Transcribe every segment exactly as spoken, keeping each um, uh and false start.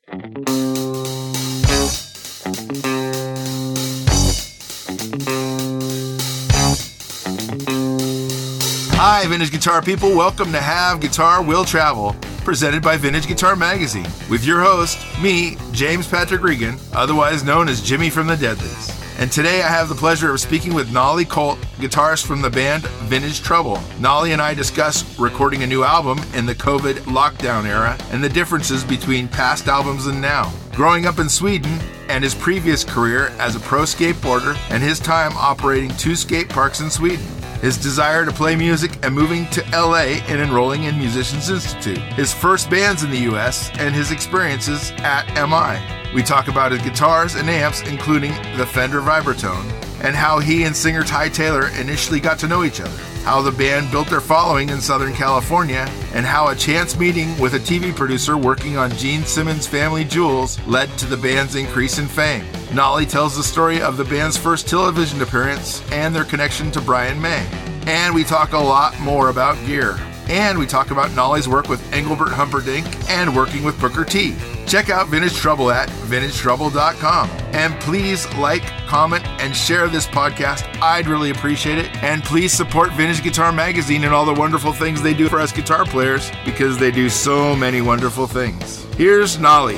Hi, Vintage Guitar people. Welcome to Have Guitar Will Travel, presented by Vintage Guitar Magazine, with your host, me, James Patrick Regan, otherwise known as Jimmy from the Deadlies. And today I have the pleasure of speaking with Nolly Colt, guitarist from the band Vintage Trouble. Nolly and I discuss recording a new album in the COVID lockdown era and the differences between past albums and now. Growing up in Sweden and his previous career as a pro skateboarder and his time operating two skate parks in Sweden. His desire to play music and moving to L A and enrolling in Musicians Institute. His first bands in the U S and his experiences at M I. We talk about his guitars and amps, including the Fender Vibratone, and how he and singer Ty Taylor initially got to know each other, how the band built their following in Southern California, and how a chance meeting with a T V producer working on Gene Simmons' Family Jewels led to the band's increase in fame. Nolly tells the story of the band's first television appearance and their connection to Brian May. And we talk a lot more about gear. And we talk about Nolly's work with Engelbert Humperdinck and working with Booker T. Check out Vintage Trouble at vintage trouble dot com. And please like, comment, and share this podcast. I'd really appreciate it. And please support Vintage Guitar Magazine and all the wonderful things they do for us guitar players, because they do so many wonderful things. Here's Nolly.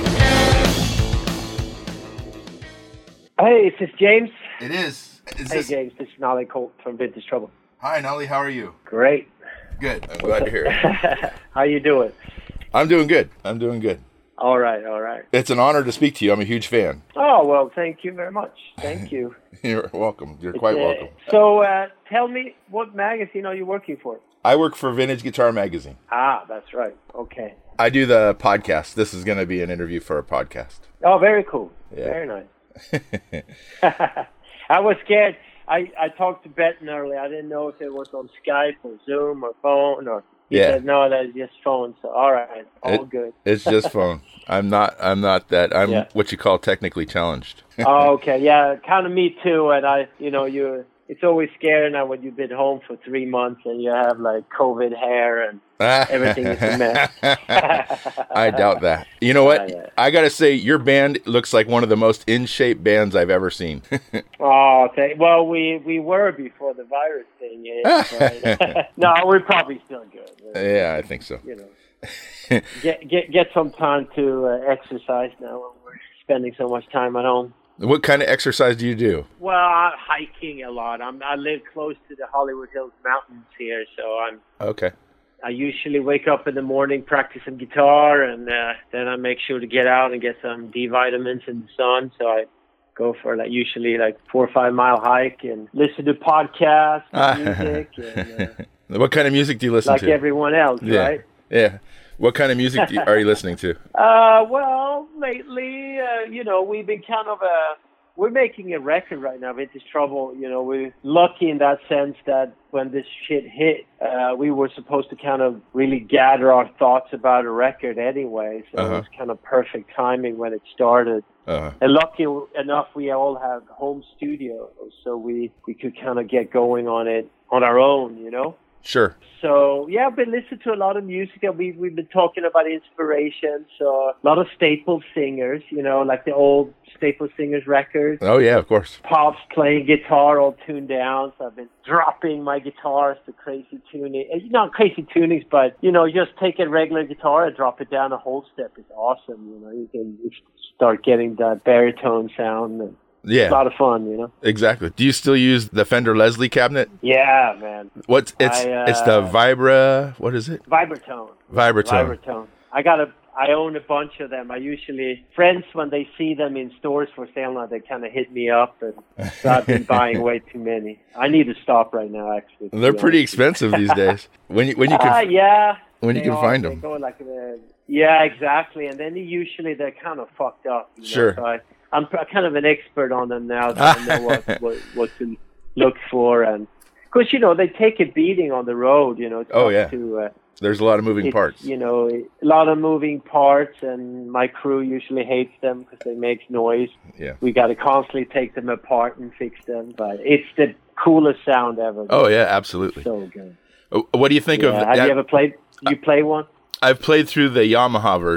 Hey, is this James? It is. is hey, this... James. This is Nolly Colt from Vintage Trouble. Hi, Nolly. How are you? Great. Good. I'm glad to hear it. How you doing? I'm doing good. I'm doing good. All right, all right. It's an honor to speak to you. I'm a huge fan. Oh, well, thank you very much. Thank you. You're welcome. You're quite uh, welcome. So uh, tell me, what magazine are you working for? I work for Vintage Guitar Magazine. Ah, that's right. Okay. I do the podcast. This is going to be an interview for a podcast. Oh, very cool. Yeah. Very nice. I was scared. I, I talked to Benton earlier. I didn't know if it was on Skype or Zoom or phone or... He yeah. said, no, that's just phone. So, all right, all it, good. It's just phone. I'm not. I'm not that. I'm yeah. what you call technically challenged. Oh, okay, yeah, kind of me too. And I, you know, you. It's always scary now when you've been home for three months and you have like COVID hair and everything is a mess. I doubt that. You know what? Uh, yeah. I got to say, your band looks like one of the most in shape bands I've ever seen. Oh, thank, well, we, we were before the virus thing. Yeah, but, no, we're probably still good. Yeah, I think so. You know, get get get some time to uh, exercise now when we're spending so much time at home. What kind of exercise do you do? Well, I'm hiking a lot. I'm, I live close to the Hollywood Hills Mountains here, so I'm. Okay. I usually wake up in the morning, practice some guitar, and uh, then I make sure to get out and get some D vitamins in the sun. So I go for like usually like four or five mile hike and listen to podcasts, and music. And, uh, what kind of music do you listen like to? Like everyone else, yeah. right? Yeah. What kind of music do you, are you listening to? Uh, well, lately, uh, you know, we've been kind of a, we're making a record right now, Vintage Trouble. You know, we're lucky in that sense that when this shit hit, uh, we were supposed to kind of really gather our thoughts about a record anyway. So uh-huh. it was kind of perfect timing when it started. Uh-huh. And lucky enough, we all have home studios, so we, we could kind of get going on it on our own, you know? Sure. So, yeah, I've been listening to a lot of music, and we, we've been talking about inspiration. So, a lot of staple singers, you know, like the old staple singers records. Oh, yeah, of course. Pops playing guitar all tuned down. So, I've been dropping my guitars to crazy tuning. Not crazy tunings, but, you know, just take a regular guitar and drop it down a whole step. It's awesome. You know, you can start getting that baritone sound. And yeah. It's a lot of fun, you know. Exactly. Do you still use the Fender Leslie cabinet? Yeah, man. What's it's I, uh, it's the Vibra, what is it? Vibratone. Vibratone. Vibratone. I got a I own a bunch of them. I usually friends when they see them in stores for sale now, they kind of hit me up, and so I've been buying way too many. I need to stop right now, actually. They're pretty expensive these days. When you when you can uh, yeah when you can are, find them. Go like a, yeah, exactly. And then usually they're kind of fucked up. You know? Sure. So I, I'm kind of an expert on them now, so I know what, what, what to look for. And because, you know, they take a beating on the road, you know. Oh, yeah. To, uh, There's a lot of moving parts. You know, a lot of moving parts, and my crew usually hates them because they make noise. Yeah. We got to constantly take them apart and fix them. But it's the coolest sound ever. Oh, yeah, absolutely. So good. What do you think yeah. of... Have that? you ever played... You play one? I've played through the Yamaha version.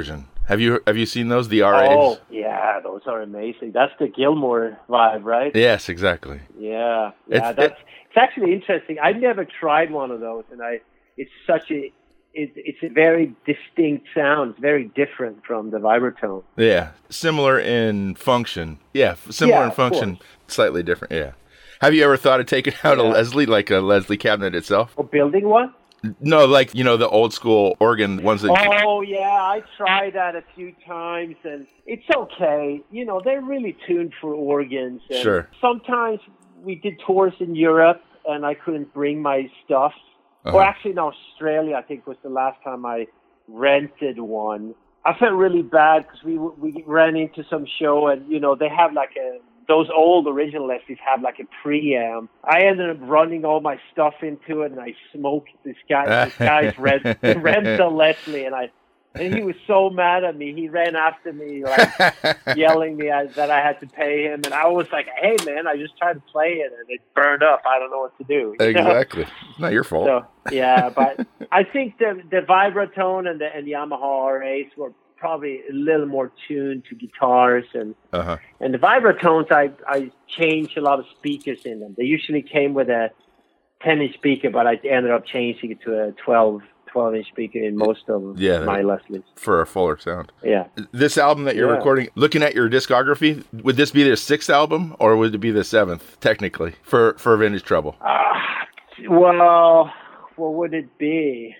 Have you have you seen those? The R As? Oh, yeah, those are amazing. That's the Gilmore vibe, right? Yes, exactly. Yeah, yeah. It's, that's it, it's actually interesting. I've never tried one of those, and I it's such a it, it's a very distinct sound. It's very different from the Vibratone. Yeah, similar in function. Yeah, similar Yeah, in of function, course. slightly different. Yeah. Have you ever thought of taking out Yeah. a Leslie, like a Leslie cabinet itself? Or building one? No, like, you know, the old school organ ones that... Oh, yeah, I tried that a few times, and it's okay. You know, they're really tuned for organs. And Sure. Sometimes we did tours in Europe, and I couldn't bring my stuff. Uh-huh. Or actually in Australia, I think was the last time I rented one. I felt really bad because we we ran into some show, and, you know, they have like a... Those old original Leslies have like a preamp. I ended up running all my stuff into it, and I smoked this guy, this guy's rent, rental Leslie, and I, and he was so mad at me. He ran after me, like yelling me at, that I had to pay him, and I was like, "Hey, man, I just tried to play it, and it burned up. I don't know what to do." You know? Exactly, not your fault. So yeah, but I think the the Vibratone and the and the Yamaha R As were probably a little more tuned to guitars, and uh-huh. and the Vibratones, I I changed a lot of speakers in them. They usually came with a ten inch speaker, but I ended up changing it to a twelve inch speaker in most of Yeah, my Leslies. For a fuller sound. Yeah. This album that you're Yeah. recording, looking at your discography, would this be their sixth album, or would it be the seventh, technically, for, for Vintage Trouble? Uh, well, what would it be?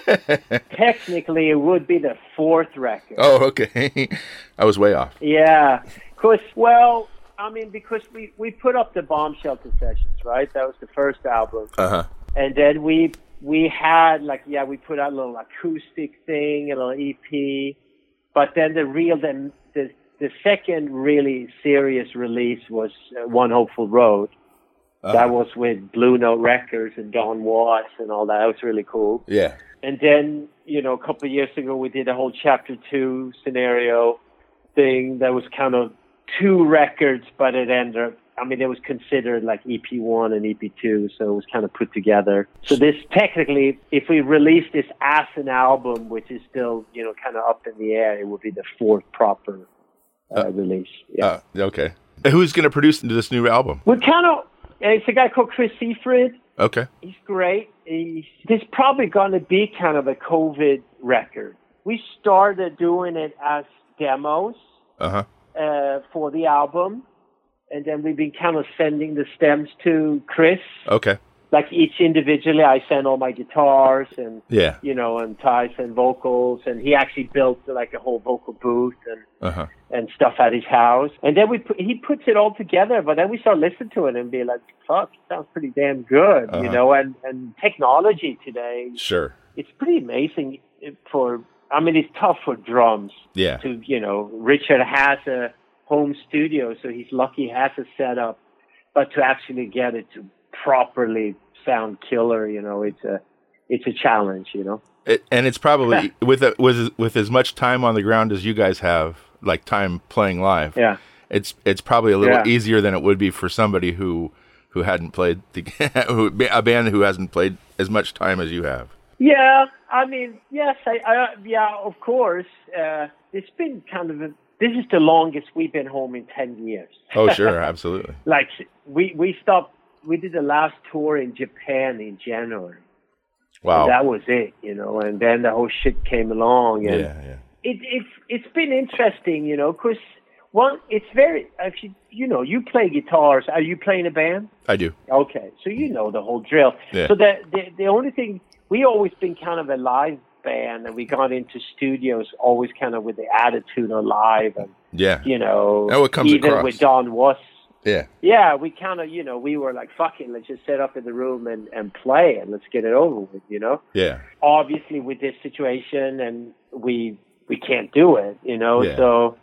Technically, it would be the fourth record. Oh, okay. I was way off. Yeah. Cause, well, I mean, because we, we put up the Bomb Shelter Sessions, right? That was the first album. Uh-huh. And then we we had, like, yeah, we put out a little acoustic thing, a little E P. But then the real, the, the, the second really serious release was uh, One Hopeful Road. Uh-huh. That was with Blue Note Records and Don Watts and all that. That was really cool. Yeah. And then, you know, a couple of years ago, we did a whole Chapter two scenario thing that was kind of two records, but it ended up, I mean, it was considered like E P one and E P two, so it was kind of put together. So this, technically, if we release this as an album, which is still, you know, kind of up in the air, it would be the fourth proper uh, uh, release. Yeah. Uh, okay. Who's going to produce this new album? We're kind of, it's a guy called Chris Seafried. Okay. He's great. He's, this is probably going to be kind of a COVID record. We started doing it as demos uh-huh. uh, for the album, and then we've been kind of sending the stems to Chris. Okay. Like each individually, I send all my guitars and, yeah. you know, and Ty sent vocals, and he actually built like a whole vocal booth and uh-huh. and stuff at his house. And then we put, he puts it all together, but then we start listening to it and be like, fuck, it sounds pretty damn good, uh-huh. you know, and, and technology today. Sure. It's pretty amazing for, I mean, it's tough for drums. Yeah. To, you know, Richard has a home studio, so he's lucky he has a setup, but to actually get it to properly sound killer, you know, it's a, it's a challenge, you know. It, and it's probably with a, with with as much time on the ground as you guys have, like time playing live. Yeah, it's it's probably a little yeah. easier than it would be for somebody who who hadn't played the, who, a band who hasn't played as much time as you have. Yeah, I mean, yes, I, I yeah, of course. Uh, it's been kind of a, this is the longest we've been home in ten years. Oh, sure, absolutely. Like we we stopped. We did the last tour in Japan in January. Wow. And that was it, you know, and then the whole shit came along. And yeah, yeah. It, it's, it's been interesting, you know, because, one, it's very, if you, you know, you play guitars. Are you playing a band? I do. Okay, so you know the whole drill. Yeah. So the, the, the only thing, we always been kind of a live band, and we got into studios always kind of with the attitude of live. And, yeah. you know, oh, it comes even across. with Don Watts. Yeah. Yeah, we kind of, you know, we were like, fuck it, let's just set up in the room and, and play and let's get it over with, you know? Yeah. Obviously, with this situation, and we we can't do it, you know? Yeah. So,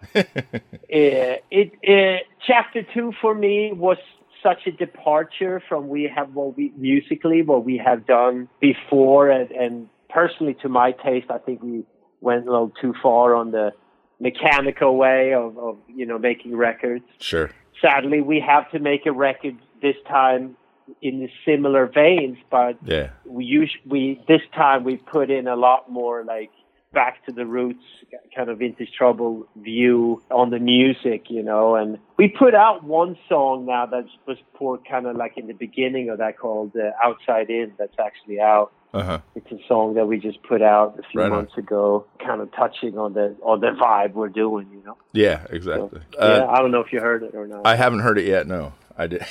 it, it, it, chapter two for me was such a departure from we have what we, musically, what we have done before. And, and personally, to my taste, I think we went a little too far on the mechanical way of, of you know, making records. Sure. Sadly, we have to make a record this time in the similar veins, but yeah. we usually we this time we put in a lot more like back to the roots, kind of Vintage Trouble view on the music, you know. And we put out one song now that was put kind of like in the beginning of that called uh, Outside In. That's actually out. Uh-huh. It's a song that we just put out a few Right months on. ago, kind of touching on the on the vibe we're doing, you know. Yeah, exactly. So, uh, yeah, I don't know if you heard it or not. I haven't heard it yet. No, I did.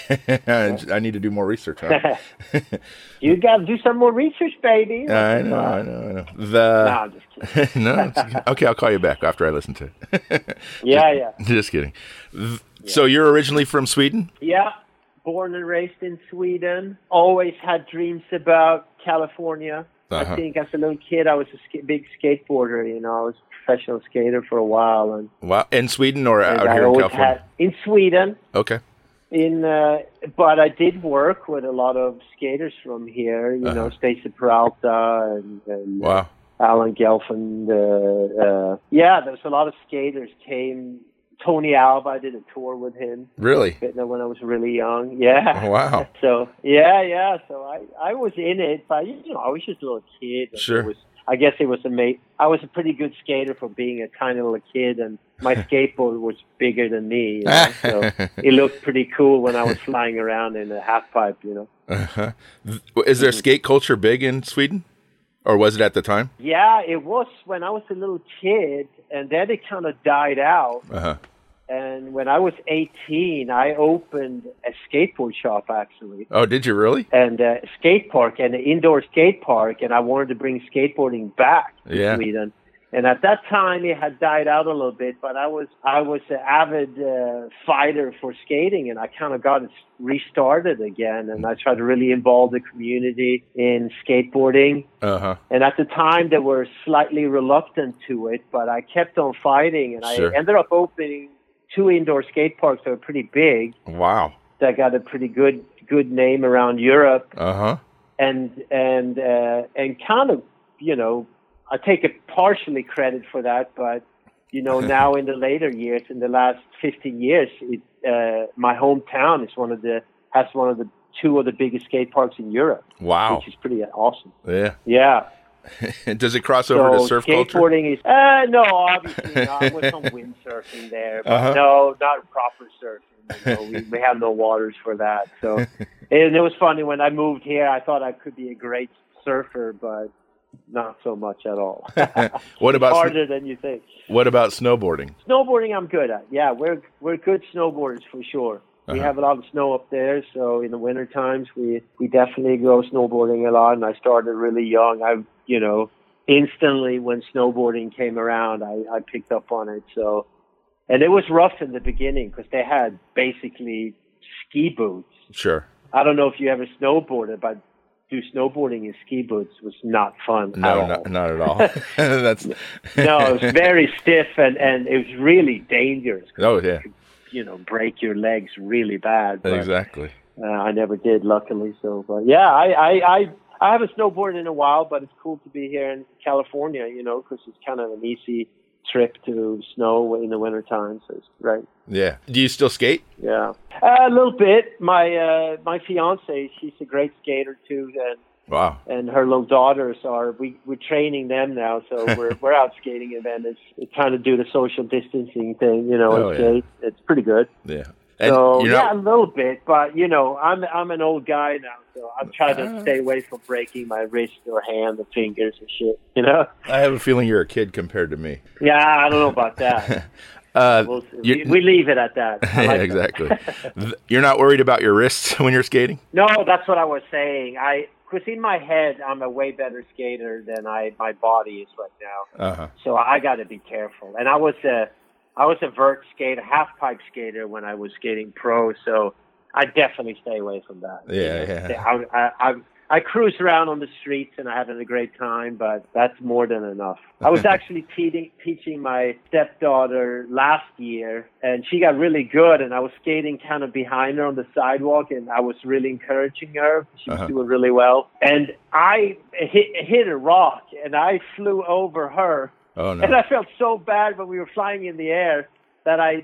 I need to do more research on it. You got to do some more research, baby. I know, I know, I know. The no, I'm just kidding. no, okay, I'll call you back after I listen to it. yeah, yeah. Just kidding. So you're originally from Sweden? Yeah. Born and raised in Sweden. Always had dreams about California. Uh-huh. I think as a little kid, I was a sk- big skateboarder. You know, I was a professional skater for a while. And wow, in Sweden or out I here in California? Had, in Sweden. Okay. In, uh, but I did work with a lot of skaters from here. You uh-huh. know, Stacy Peralta and, and wow. uh, Alan Gelfand. Uh, uh, yeah, there was a lot of skaters came. Tony Alva, I did a tour with him. Really? When I was really young. Yeah. Oh, wow. So, yeah, yeah. So I, I was in it, but, you know, I was just a little kid. Sure. It was, I guess it was amazing. I was a pretty good skater for being a tiny little kid, and my skateboard was bigger than me. You know? So it looked pretty cool when I was flying around in a half pipe, you know. Uh-huh. Is there skate culture big in Sweden? Or was it at the time? Yeah, it was when I was a little kid, and then it kind of died out. Uh-huh. And when I was eighteen, I opened a skateboard shop, actually. Oh, did you really? And a skate park, and an indoor skate park, and I wanted to bring skateboarding back to yeah. Sweden. And at that time, it had died out a little bit, but I was I was an avid uh, fighter for skating, and I kind of got it restarted again. And I tried to really involve the community in skateboarding. Uh-huh. And at the time, they were slightly reluctant to it, but I kept on fighting, and sure. I ended up opening two indoor skate parks that were pretty big. Wow. That got a pretty good good name around Europe. Uh-huh. And and uh, and kind of, you know, I take a partially credit for that, but you know, now in the later years, in the last fifteen years, it, uh, my hometown is one of the has one of the two of the biggest skate parks in Europe. Wow, which is pretty awesome. Yeah, yeah. Does it cross over so to surf skateboarding culture? Skateboarding is uh, no, obviously not. With some windsurfing there, but uh-huh. no, not proper surfing. You know, we, we have no waters for that. So, and it was funny when I moved here. I thought I could be a great surfer, but not so much at all. What about harder than you think? What about snowboarding? Snowboarding, I'm good at. Yeah, we're we're good snowboarders for sure. We uh-huh. have a lot of snow up there, so in the winter times we we definitely go snowboarding a lot. And I started really young. I you know instantly when snowboarding came around, I I picked up on it. So, and it was rough in the beginning because they had basically ski boots. Sure. I don't know if you ever snowboarded, but do snowboarding in ski boots was not fun no, at all. Not, not at all. That's no, it was very stiff and, and it was really dangerous. Oh, yeah. You could, you know, break your legs really bad. But, exactly. Uh, I never did, luckily. So, but yeah, I, I, I, I haven't snowboarded in a while, but it's cool to be here in California, you know, because it's kind of an easy trip to snow in the wintertime. So it's great. Yeah. Do you still skate? Yeah, uh, a little bit. My uh, my fiance, she's a great skater too, and wow. And her little daughters are. We we're training them now, so we're we're out skating, and then it's, it's trying to do the social distancing thing, you know. Oh, and yeah. skate. It's pretty good. Yeah. And so you're yeah, not... a little bit, but you know, I'm I'm an old guy now, so I'm trying to stay away from breaking my wrist or hand or fingers and shit. You know. I have a feeling you're a kid compared to me. Yeah, I don't know about that. Uh, we'll, we, we leave it at that. Yeah, like exactly. that. You're not worried about your wrists when you're skating? No, that's what I was saying. I, because in my head, I'm a way better skater than I my body is right now. Uh-huh. So I got to be careful. And I was a, I was a vert skater, half pipe skater when I was skating pro. So I definitely stay away from that. Yeah, you know, yeah. I, I, I, I cruise around on the streets and I'm having a great time, but that's more than enough. I was actually te- teaching my stepdaughter last year, and she got really good, and I was skating kind of behind her on the sidewalk, and I was really encouraging her. She was uh-huh. doing really well. And I hit, hit a rock, and I flew over her. Oh, no. And I felt so bad when we were flying in the air that I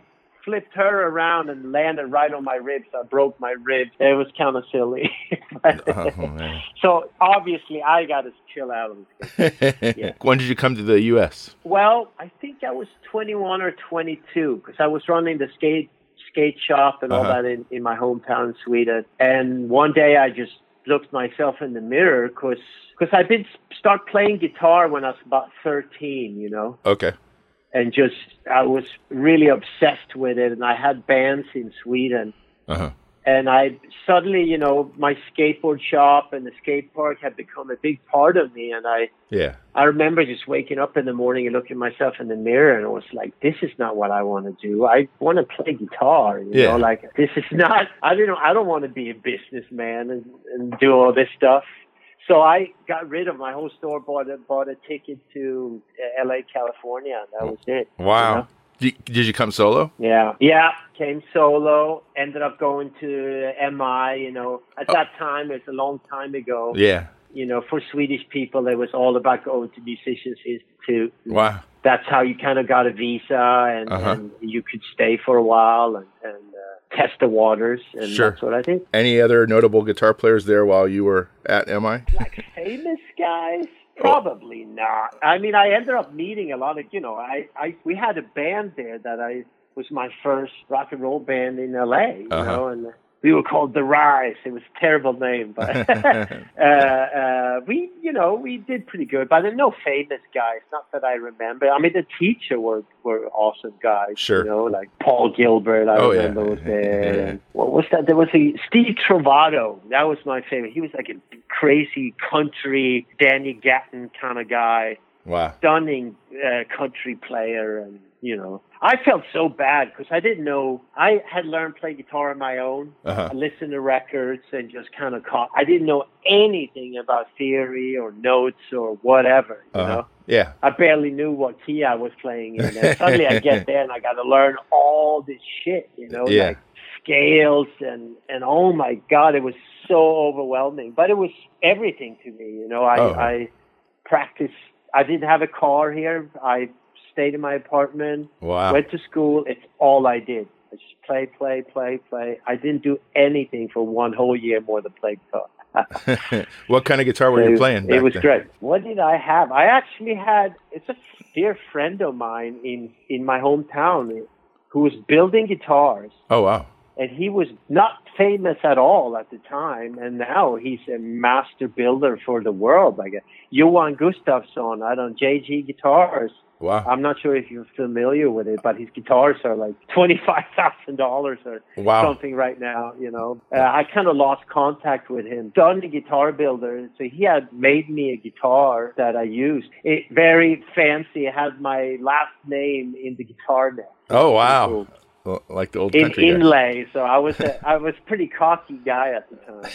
flipped her around and landed right on my ribs. I broke my ribs. It was kind of silly. Oh, man. So obviously I got to chill out on skate. Yeah. When did you come to the U S? Well, I think I was twenty-one or twenty-two because I was running the skate skate shop and all Uh-huh. that in, in my hometown in Sweden. And one day I just looked myself in the mirror because I did start playing guitar when I was about thirteen, you know. Okay. And just, I was really obsessed with it. And I had bands in Sweden. Uh-huh. And I suddenly, you know, my skateboard shop and the skate park had become a big part of me. And I, Yeah. I remember just waking up in the morning and looking myself in the mirror, and I was like, this is not what I want to do. I want to play guitar, you Yeah. know, like this is not, I didn't, I don't want to be a businessman and, and do all this stuff. So I got rid of my whole store, bought a, bought a ticket to L A, California, and that was it. Wow. You know? Did, did you come solo? Yeah. Yeah. Came solo, ended up going to M I, you know, at that time, it's a long time ago. Yeah. You know, for Swedish people, it was all about going to Musicians Institute. Wow. That's how you kind of got a visa, and, Uh-huh. and you could stay for a while and, and uh, test the waters, and Sure. that's what I did. Any other notable guitar players there while you were at M I? Like famous guys? Probably not. I mean, I ended up meeting a lot of, you know, I, I we had a band there that I was my first rock and roll band in L A, you Uh-huh. know, and we were called The Rise. It was a terrible name, but uh, uh, we, you know, we did pretty good. But there are no famous guys, not that I remember. I mean, the Teacher were, were awesome guys, Sure. you know, like Paul Gilbert, I Oh, yeah. remember was there. Yeah. And what was that? There was a Steve Trovato. That was my favorite. He was like a crazy country Danny Gatton kind of guy. Wow. Stunning uh, country player, and you know, I felt so bad because I didn't know. I had learned to play guitar on my own. Uh-huh. I listened to records and just kind of caught. I didn't know anything about theory or notes or whatever. You Uh-huh. know, Yeah. I barely knew what key I was playing in. And suddenly I get there and I got to learn all this shit. You know, Yeah. like scales and and oh my god, it was so overwhelming. But it was everything to me. You know, I Oh. I practiced. I didn't have a car here. I stayed in my apartment, Wow. went to school. It's all I did. I just play, play, play, play. I didn't do anything for one whole year more than play guitar. What kind of guitar were it, you playing back It was then? great. What did I have? I actually had, it's a dear friend of mine in, in my hometown who was building guitars. Oh, wow. And he was not famous at all at the time, and now he's a master builder for the world. Like a Johan Gustafsson, I don't know, J G Guitars. Wow. I'm not sure if you're familiar with it, but his guitars are like twenty-five thousand dollars or Wow. something right now, you know. Uh, I kind of lost contact with him. Done the guitar builder, so he had made me a guitar that I used. It very fancy. It had my last name in the guitar neck. Oh, wow. Cool. Well, like the old In country guys. inlay, so I was a, I was pretty cocky guy at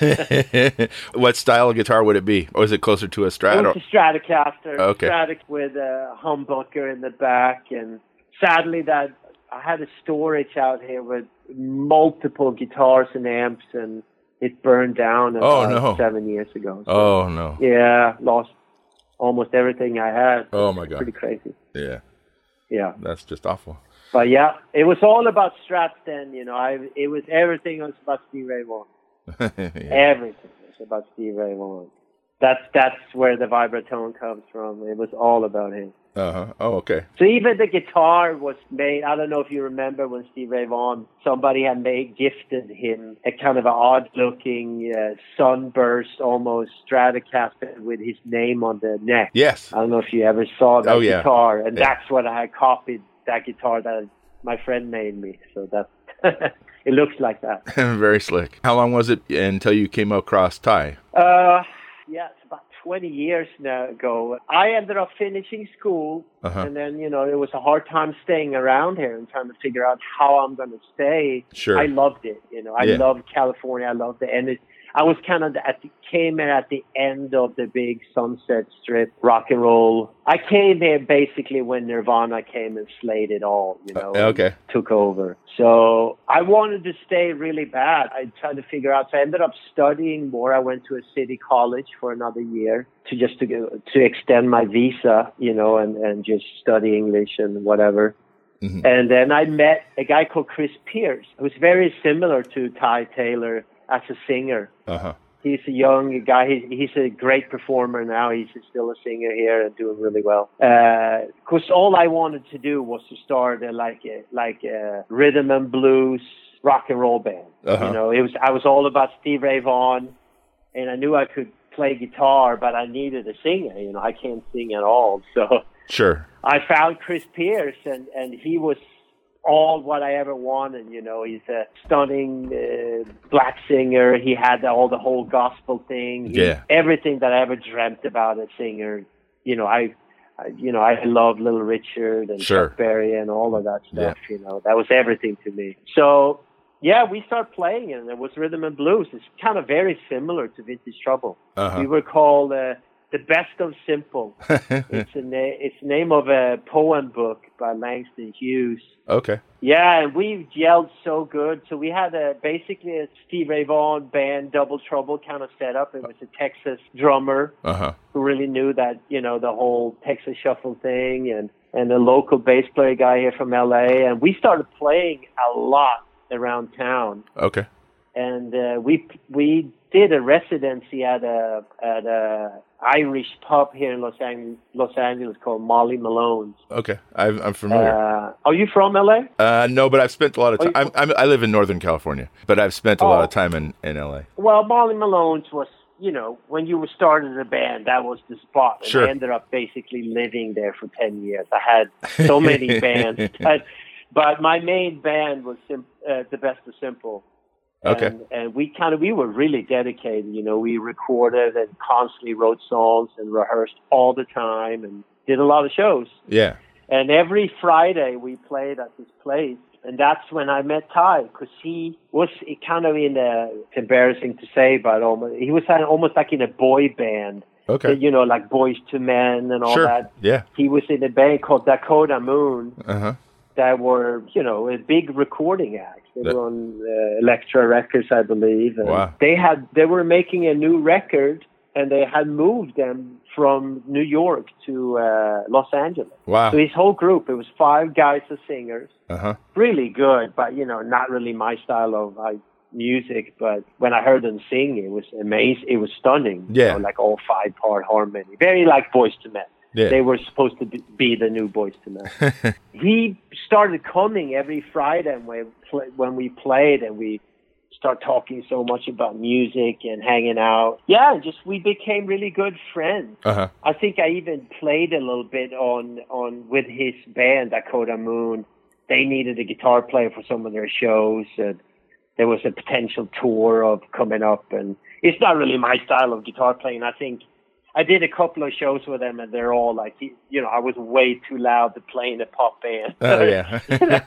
the time. What style of guitar would it be? Or is it closer to a It Strat? was a Stratocaster, Okay. Stratic with a humbucker in the back, and sadly that I had a storage out here with multiple guitars and amps, and it burned down Oh, about no. seven years ago. So, Oh, no. yeah, lost almost everything I had. Oh, my God. Pretty crazy. Yeah. Yeah. That's just awful. But yeah, it was all about Strats then, you know. I it was everything was about Steve Ray Vaughan. Yeah. Everything was about Steve Ray Vaughan. That's that's where the vibratone comes from. It was all about him. Uh-huh. Oh, okay. So even the guitar was made. I don't know if you remember when Steve Ray Vaughan, somebody had made gifted him a kind of an odd-looking uh, sunburst, almost Stratocaster with his name on the neck. Yes. I don't know if you ever saw that Oh, yeah. guitar, and Yeah. that's what I had copied. That guitar that my friend made me. So that it looks like that. Very slick. How long was it until you came across Ty? Uh, yeah, it's about twenty years now ago. I ended up finishing school, Uh-huh. and then, you know, it was a hard time staying around here and trying to figure out how I'm going to stay. Sure. I loved it. You know, I Yeah. loved California. I loved the energy. I was kind of at the, came in at the end of the big Sunset Strip rock and roll. I came here basically when Nirvana came and slayed it all, you know, Uh, okay. and took over. So I wanted to stay really bad. I tried to figure out. So I ended up studying more. I went to a city college for another year to just to go, to extend my visa, you know, and, and just study English and whatever. Mm-hmm. And then I met a guy called Chris Pierce, who's very similar to Ty Taylor as a singer. Uh-huh. He's a young guy. He's, he's a great performer now. He's still a singer here and doing really well. Because uh, all I wanted to do was to start a, like a, like a rhythm and blues rock and roll band. Uh-huh. You know, it was I was all about Steve Ray Vaughan, and I knew I could play guitar, but I needed a singer. You know, I can't sing at all, so sure. I found Chris Pierce, and, and he was all what I ever wanted. You know, he's a stunning uh, black singer. He had all the whole gospel thing. He, yeah. Everything that I ever dreamt about a singer. You know, I, I you know, I love Little Richard and sure. Chuck Berry and all of that stuff. Yeah. You know, that was everything to me. So, yeah, we started playing, and it was rhythm and blues. It's kind of very similar to Vintage Trouble. Uh-huh. We were called uh, The Best of Simple. it's a na- it's the name of a poem book by Langston Hughes. Okay. Yeah, and we yelled so good. So we had a basically a Steve Ray Vaughan band, Double Trouble kind of setup. It was a Texas drummer uh-huh. who really knew that, you know, the whole Texas shuffle thing, and, and a local bass player guy here from L A. And we started playing a lot around town. Okay. And uh, we we did a residency at a at a Irish pub here in Los Angeles, Los Angeles called Molly Malone's. Okay, I've, I'm familiar. Uh, are you from L A? Uh, no, but I've spent a lot of time. I'm, I'm, I live in Northern California, but I've spent a oh. lot of time in, in L A. Well, Molly Malone's was, you know, when you were starting a band, that was the spot. And sure. I ended up basically living there for ten years. I had so many bands. But, but my main band was Sim- uh, The Best of Simple. Okay. And, and we kind of, we were really dedicated, you know, we recorded and constantly wrote songs and rehearsed all the time and did a lot of shows. Yeah. And every Friday we played at this place. And that's when I met Ty, because he was kind of in a, it's embarrassing to say, but almost, he was almost like in a boy band. Okay. You know, like Boys to Men and all sure. that. Yeah. He was in a band called Dakota Moon. Uh-huh. That were, you know, a big recording act. They that, were on uh, Elektra Records, I believe. And wow. They had, they were making a new record, and they had moved them from New York to uh, Los Angeles. Wow. So his whole group, it was five guys as singers. Uh-huh. Really good, but, you know, not really my style of uh, music. But when I heard them sing, it was amazing. It was stunning. Yeah. You know, like all five-part harmony. Very like Boys to Men. Yeah. They were supposed to be the new Boys to Men. He started coming every Friday when we, when we played, and we started talking so much about music and hanging out. Yeah, just we became really good friends. Uh-huh. I think I even played a little bit on, on with his band, Dakota Moon. They needed a guitar player for some of their shows. And there was a potential tour of coming up, and it's not really my style of guitar playing. I think I did a couple of shows with them, and they're all like, you know, I was way too loud to play in a pop band. Oh, yeah.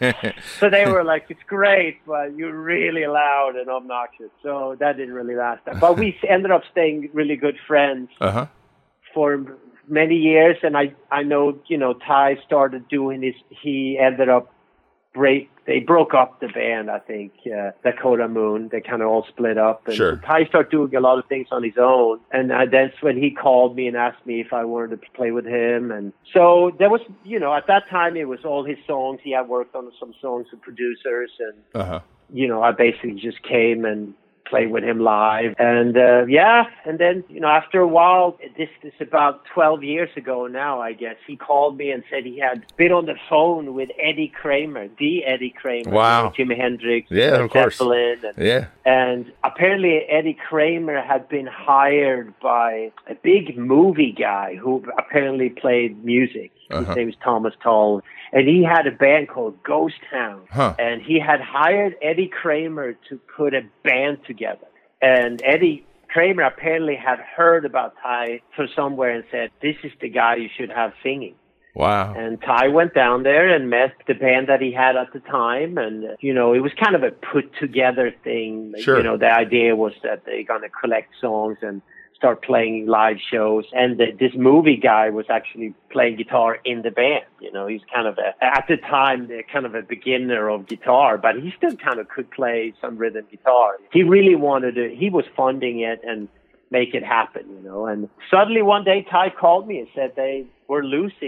So they were like, it's great, but you're really loud and obnoxious. So that didn't really last. But we ended up staying really good friends uh-huh. for many years. And I, I know, you know, Ty started doing his, he ended up break. They broke up the band, I think, uh, Dakota Moon. They kind of all split up. And sure. Ty started doing a lot of things on his own. And uh, that's when he called me and asked me if I wanted to play with him. And so there was, you know, at that time, it was all his songs. He had worked on some songs with producers. And, uh-huh. you know, I basically just came and played with him live. And, uh, yeah, and then, you know, after a while, this is about twelve years ago now, I guess, he called me and said he had been on the phone with Eddie Kramer, the Eddie Kramer. Wow. You know, Jimi Hendrix. Yeah, of course. Zeppelin, and, yeah. And apparently Eddie Kramer had been hired by a big movie guy who apparently played music. Uh-huh. His name is Thomas Tull. And he had a band called Ghost Town. Huh. And he had hired Eddie Kramer to put a band together. And Eddie Kramer apparently had heard about Ty from somewhere and said, this is the guy you should have singing. Wow. And Ty went down there and met the band that he had at the time. And, you know, it was kind of a put-together thing. Sure. You know, the idea was that they're going to collect songs and start playing live shows. And the, this movie guy was actually playing guitar in the band. You know, he's kind of a, at the time, the kind of a beginner of guitar, but he still kind of could play some rhythm guitar. He really wanted to, he was funding it and make it happen, you know. And suddenly one day Ty called me and said they were losing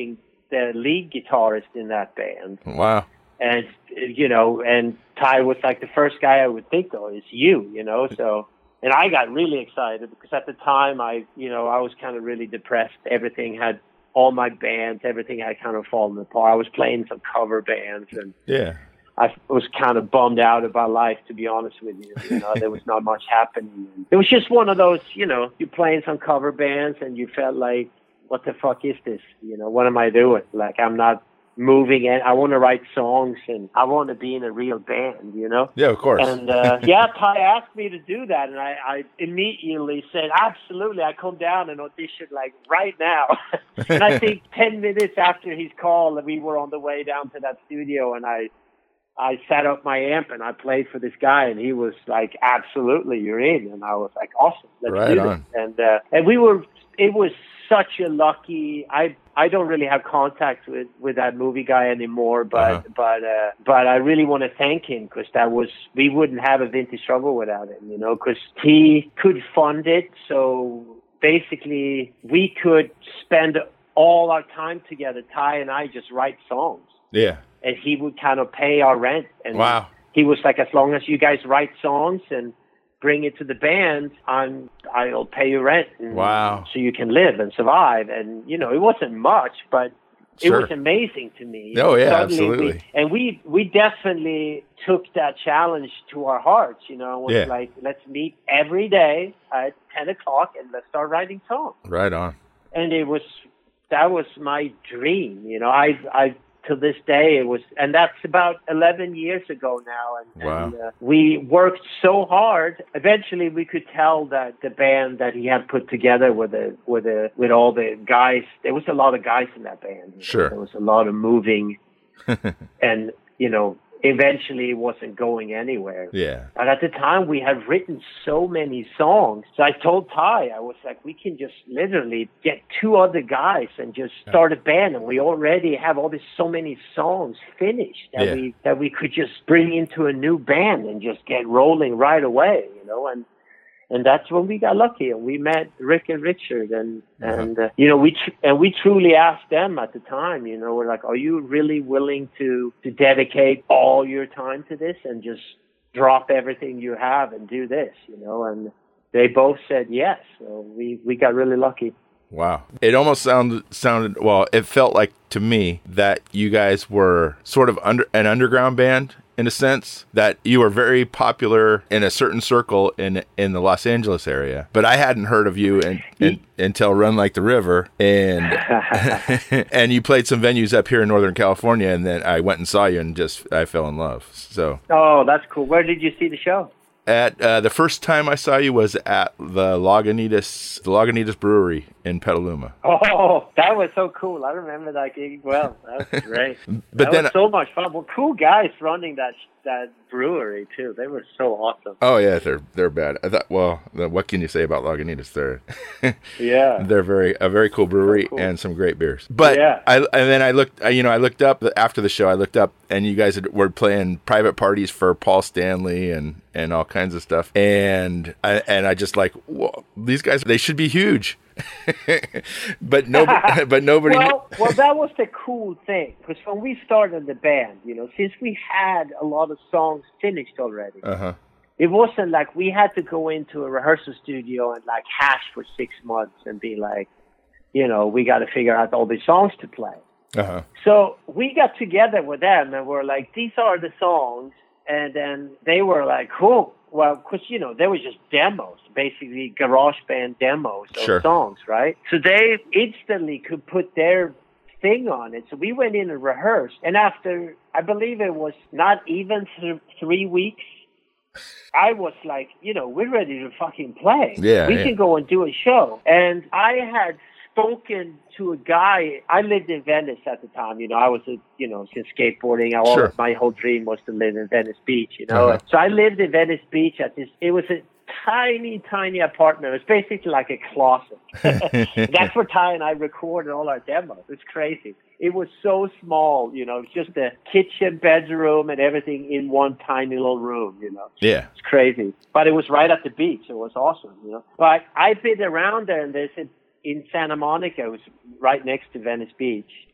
the lead guitarist in that band. Wow. And, you know, and Ty was like the first guy I would think of is you, you know, so, and I got really excited because at the time I, you know, I was kind of really depressed. Everything had, all my bands, everything had kind of fallen apart. I was playing some cover bands and yeah, I was kind of bummed out about life, to be honest with you. You know, there was not much happening. It was just one of those, you know, you're playing some cover bands and you felt like, what the fuck is this? You know, what am I doing? Like, I'm not moving and I want to write songs and I want to be in a real band, you know? Yeah, of course. And uh, yeah, Ty asked me to do that and I, I immediately said, absolutely, I come down and audition like right now. And I think ten minutes after his call, we were on the way down to that studio and I I set up my amp and I played for this guy and he was like, absolutely, you're in. And I was like, awesome, let's right do on. this. And, uh, and we were, it was such a lucky, I, I don't really have contact with, with that movie guy anymore, but, uh-huh. but, uh, but I really want to thank him because that was, we wouldn't have a Vintage Struggle without him, you know, because he could fund it. So basically we could spend all our time together, Ty and I, just write songs. Yeah. And he would kind of pay our rent. And wow. He was like, as long as you guys write songs and bring it to the band, I'm, I'll pay you rent. And wow. So you can live and survive. And, you know, it wasn't much, but it sure. was amazing to me. Oh, yeah, Suddenly absolutely. We, and we, we definitely took that challenge to our hearts, you know, it was yeah. like, let's meet every day at ten o'clock and let's start writing songs. Right on. And it was, that was my dream, you know, I, I, to this day, it was, and that's about eleven years ago now. And, wow. and uh, we worked so hard. Eventually, we could tell that the band that he had put together with the with the with all the guys, there was a lot of guys in that band. Sure, know? There was a lot of moving, and you know, eventually it wasn't going anywhere. Yeah. But at the time, we had written so many songs. So I told Ty, I was like, we can just literally get two other guys and just start a band. And we already have all these, so many songs finished that yeah. we, that we could just bring into a new band and just get rolling right away, you know, and, and that's when we got lucky and we met Rick and Richard and, uh-huh. and, uh, you know, we, tr- and we truly asked them at the time, you know, we're like, are you really willing to, to dedicate all your time to this and just drop everything you have and do this, you know? And they both said yes. So we, we got really lucky. Wow. It almost sounded, sounded, well, it felt like to me that you guys were sort of under an underground band in a sense, that you were very popular in a certain circle in in the Los Angeles area. But I hadn't heard of you in, in, until Run Like the River. And and you played some venues up here in Northern California. And then I went and saw you and just, I fell in love. So. Oh, that's cool. Where did you see the show? At uh, the first time I saw you was at the Lagunitas, the Lagunitas Brewery in Petaluma. Oh, that was so cool! I remember that gig well. That was great. but that then was so much fun. Well, cool guys running that that brewery too. They were so awesome. Oh yeah, they're they're bad. I thought, well, what can you say about Lagunitas? They're yeah, they're very a very cool brewery so cool. And some great beers. But yeah. I and then I looked, you know, I looked up after the show. I looked up, and you guys were playing private parties for Paul Stanley and. and all kinds of stuff. And I, and I just like, whoa, these guys, they should be huge. but nobody, but nobody. Well, well, that was the cool thing. Because when we started the band, you know, since we had a lot of songs finished already, uh-huh. it wasn't like we had to go into a rehearsal studio and like hash for six months and be like, you know, we got to figure out all these songs to play. Uh-huh. So we got together with them and we're like, these are the songs. And then they were like, cool. Well, because, you know, they were just demos, basically garage band demos of sure. songs, right? So they instantly could put their thing on it. So we went in and rehearsed. And after, I believe it was not even th- three weeks, I was like, you know, we're ready to fucking play. Yeah, we yeah. can go and do a show. And I had spoken to a guy. I lived in Venice at the time. You know, I was, a, you know, since skateboarding, I always, sure. my whole dream was to live in Venice Beach, you know. Uh-huh. So I lived in Venice Beach at this, it was a tiny, tiny apartment. It was basically like a closet. That's where Ty and I recorded all our demos. It's crazy. It was so small, you know, it's just a kitchen, bedroom, and everything in one tiny little room, you know. Yeah. It's crazy. But it was right at the beach. It was awesome, you know. But I've been around there, and there's a in Santa Monica, it was right next to Venice Beach. Uh-huh.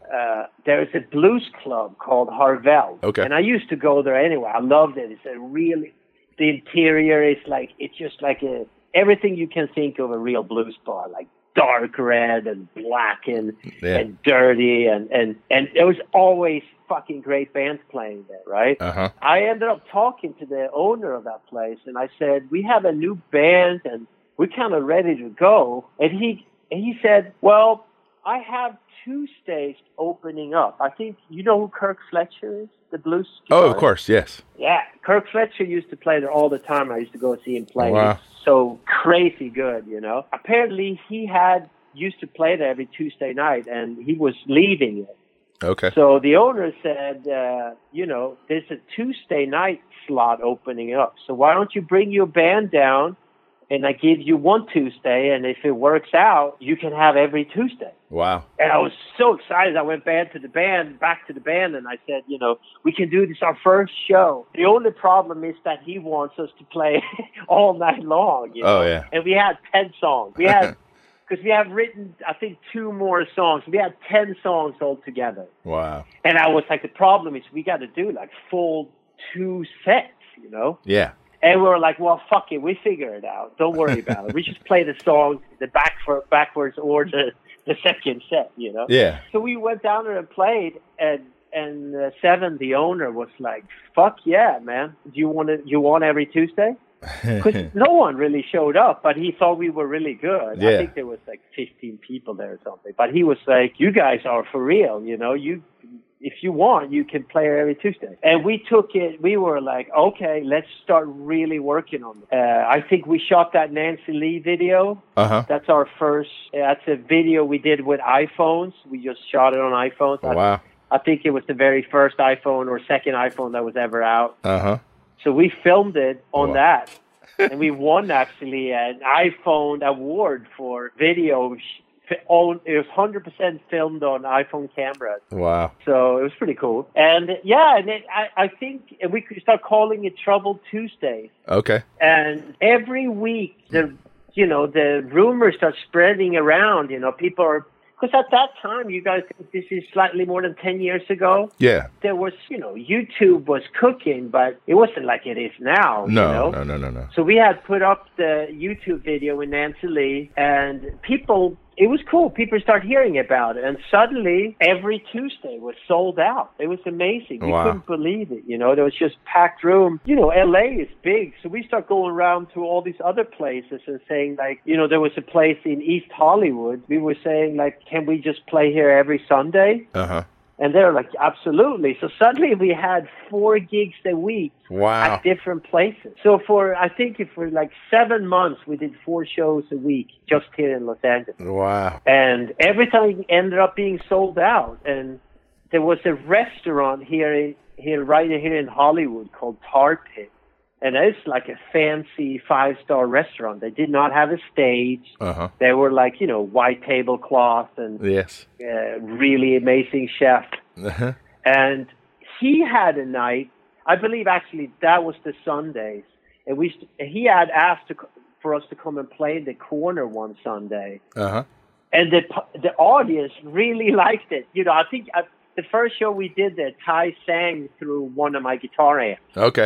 uh, there's a blues club called Harvel. Okay. And I used to go there anyway. I loved it. It's a really, the interior is like, it's just like a, everything you can think of a real blues bar, like dark red and black and, yeah. and dirty. And, and, and there was always fucking great bands playing there, right? Uh-huh. I ended up talking to the owner of that place, and I said, we have a new band, and we're kind of ready to go. And he and he said, well, I have Tuesdays opening up. I think, you know who Kirk Fletcher is? The blues guitarist? Oh, of course, yes. Yeah, Kirk Fletcher used to play there all the time. I used to go see him play. Wow. He's so crazy good, you know. Apparently, he had used to play there every Tuesday night, and he was leaving it. Okay. So the owner said, uh, you know, there's a Tuesday night slot opening up. So why don't you bring your band down, and I give you one Tuesday, and if it works out, you can have every Tuesday. Wow. And I was so excited. I went back to the band, back to the band, and I said, you know, we can do this our first show. The only problem is that he wants us to play all night long. You know? Oh, yeah. And we had ten songs. We had, because we have written, I think, two more songs. We had ten songs altogether. Wow. And I was like, the problem is we got to do like full two sets, you know? Yeah. And we were like, well, fuck it. We figure it out. Don't worry about it. We just play the song, the back for, backwards order, the second set, you know? Yeah. So we went down there and played, and and uh, Seven, the owner, was like, fuck yeah, man. Do you want to, you want every Tuesday? Because no one really showed up, but he thought we were really good. Yeah. I think there was like fifteen people there or something. But he was like, you guys are for real, you know? You, if you want, you can play every Tuesday. And we took it, we were like, okay, let's start really working on it. Uh, I think we shot that Nancy Lee video. Uh-huh. That's our first, that's a video we did with iPhones. We just shot it on iPhones. Oh, wow. I, I think it was the very first iPhone or second iPhone that was ever out. Uh-huh. So we filmed it on Wow. that. And we won, actually, an iPhone award for video. It was one hundred percent filmed on iPhone cameras. Wow. So it was pretty cool. And, yeah, and it, I, I think we could start calling it Trouble Tuesdays. Okay. And every week, the you know, the rumors start spreading around. You know, people are... Because at that time, you guys, this is slightly more than ten years ago. Yeah. There was, you know, YouTube was cooking, but it wasn't like it is now. No, you know? no, no, no, no. So we had put up the YouTube video with Nancy Lee, and people, it was cool. People started hearing about it, and suddenly every Tuesday was sold out. It was amazing. You Wow. couldn't believe it. You know, there was just packed room. You know, L A is big, so we start going around to all these other places and saying, like, you know, there was a place in East Hollywood. We were saying, like, can we just play here every Sunday? Uh-huh. And they're like, absolutely. So suddenly we had four gigs a week Wow. at different places. So for, I think for like seven months, we did four shows a week just here in Los Angeles. Wow. And everything ended up being sold out. And there was a restaurant here, in, here right here in Hollywood called Tar Pit. And it's like a fancy five-star restaurant. They did not have a stage. Uh-huh. They were like, you know, white tablecloth and Yes. uh, really amazing chef. Uh-huh. And he had a night, I believe actually that was the Sundays. And we he had asked to, for us to come and play in the corner one Sunday. Uh-huh. And the the audience really liked it. You know, I think... I, the first show we did there, Ty sang through one of my guitar amps. Okay.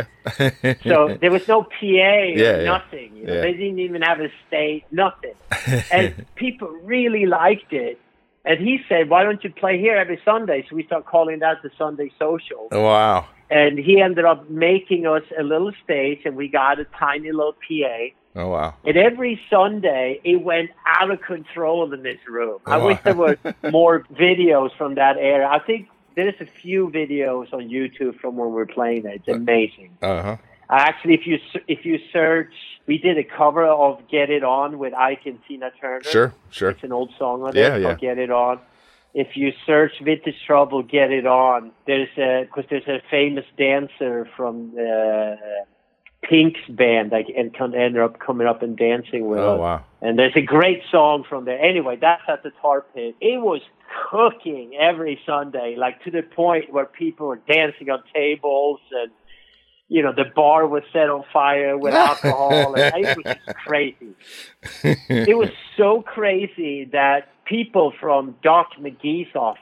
So there was no P A or Yeah, yeah. nothing. You know? Yeah. They didn't even have a stage, nothing. And people really liked it. And he said, why don't you play here every Sunday? So we start calling that the Sunday Social. Wow. And he ended up making us a little stage, and we got a tiny little P A. Oh, wow. And every Sunday, it went out of control in this room. I Wow. wish there were more videos from that era. I think there's a few videos on YouTube from when we were playing there. It's amazing. Uh-huh. Actually, if you if you search, we did a cover of "Get It On" with Ike and Tina Turner. Sure, sure. It's an old song on Yeah, there yeah. called "Get It On." If you search "Vintage Trouble," "Get It On," there's a because there's a famous dancer from the Pink's band that and can ended up coming up and dancing with Oh, us. wow. And there's a great song from there. Anyway, that's at the Tar Pit. It was cooking every Sunday, like to the point where people were dancing on tables, and you know the bar was set on fire with alcohol, and it was just crazy. It was so crazy that people from Doc McGee's office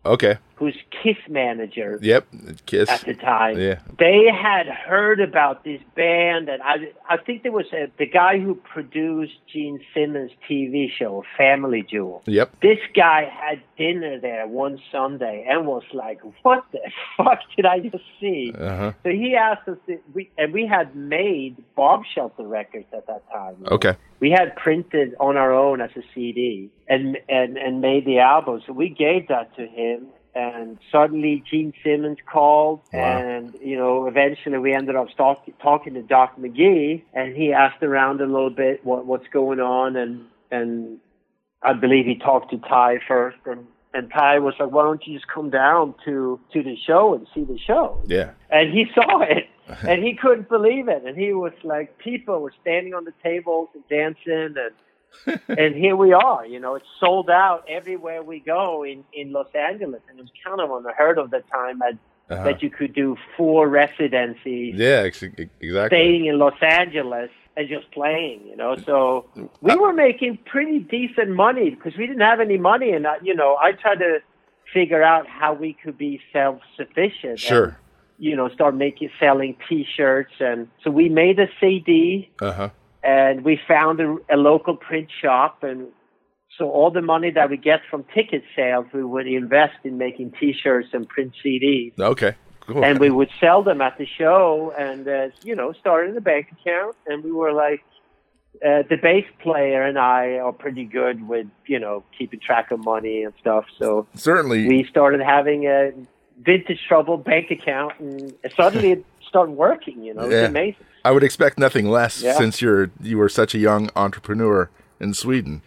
Okay. who's Kiss manager. Yep. Kiss. At the time. Yeah. They had heard about this band, and I, I think there was a, the guy who produced Gene Simmons' T V show, Family Jewel. Yep. This guy had dinner there one Sunday and was like, what the fuck did I just see? Uh-huh. So he asked us, to, we, and we had made Bomb Shelter records at that time. You know? Okay. We had printed on our own as a C D and, and, and made the album. So we gave that to him. And suddenly Gene Simmons called, wow. and, you know, eventually we ended up talk, talking to Doc McGee, and he asked around a little bit what, what's going on, and and I believe he talked to Ty first, and, and Ty was like, why don't you just come down to, to the show and see the show? Yeah. And he saw it, and he couldn't believe it, and he was like, people were standing on the tables and dancing, and and here we are, you know, it's sold out everywhere we go in, in Los Angeles. And it was kind of unheard of the time that, uh-huh. that you could do four residencies. Yeah, exactly. Staying in Los Angeles and just playing, you know. So we were making pretty decent money because we didn't have any money. And, you know, I tried to figure out how we could be self-sufficient. Sure. And, you know, start making, selling T-shirts. And so we made a C D. Uh-huh. And we found a, a local print shop, and so all the money that we get from ticket sales, we would invest in making T-shirts and print C Ds. Okay, cool. And we would sell them at the show, and uh, you know, started a bank account. And we were like, uh, the bass player and I are pretty good with, you know, keeping track of money and stuff. So certainly, we started having a Vintage Trouble bank account, and suddenly it started working. You know, yeah. It's amazing. I would expect nothing less yeah. since you're you were such a young entrepreneur in Sweden.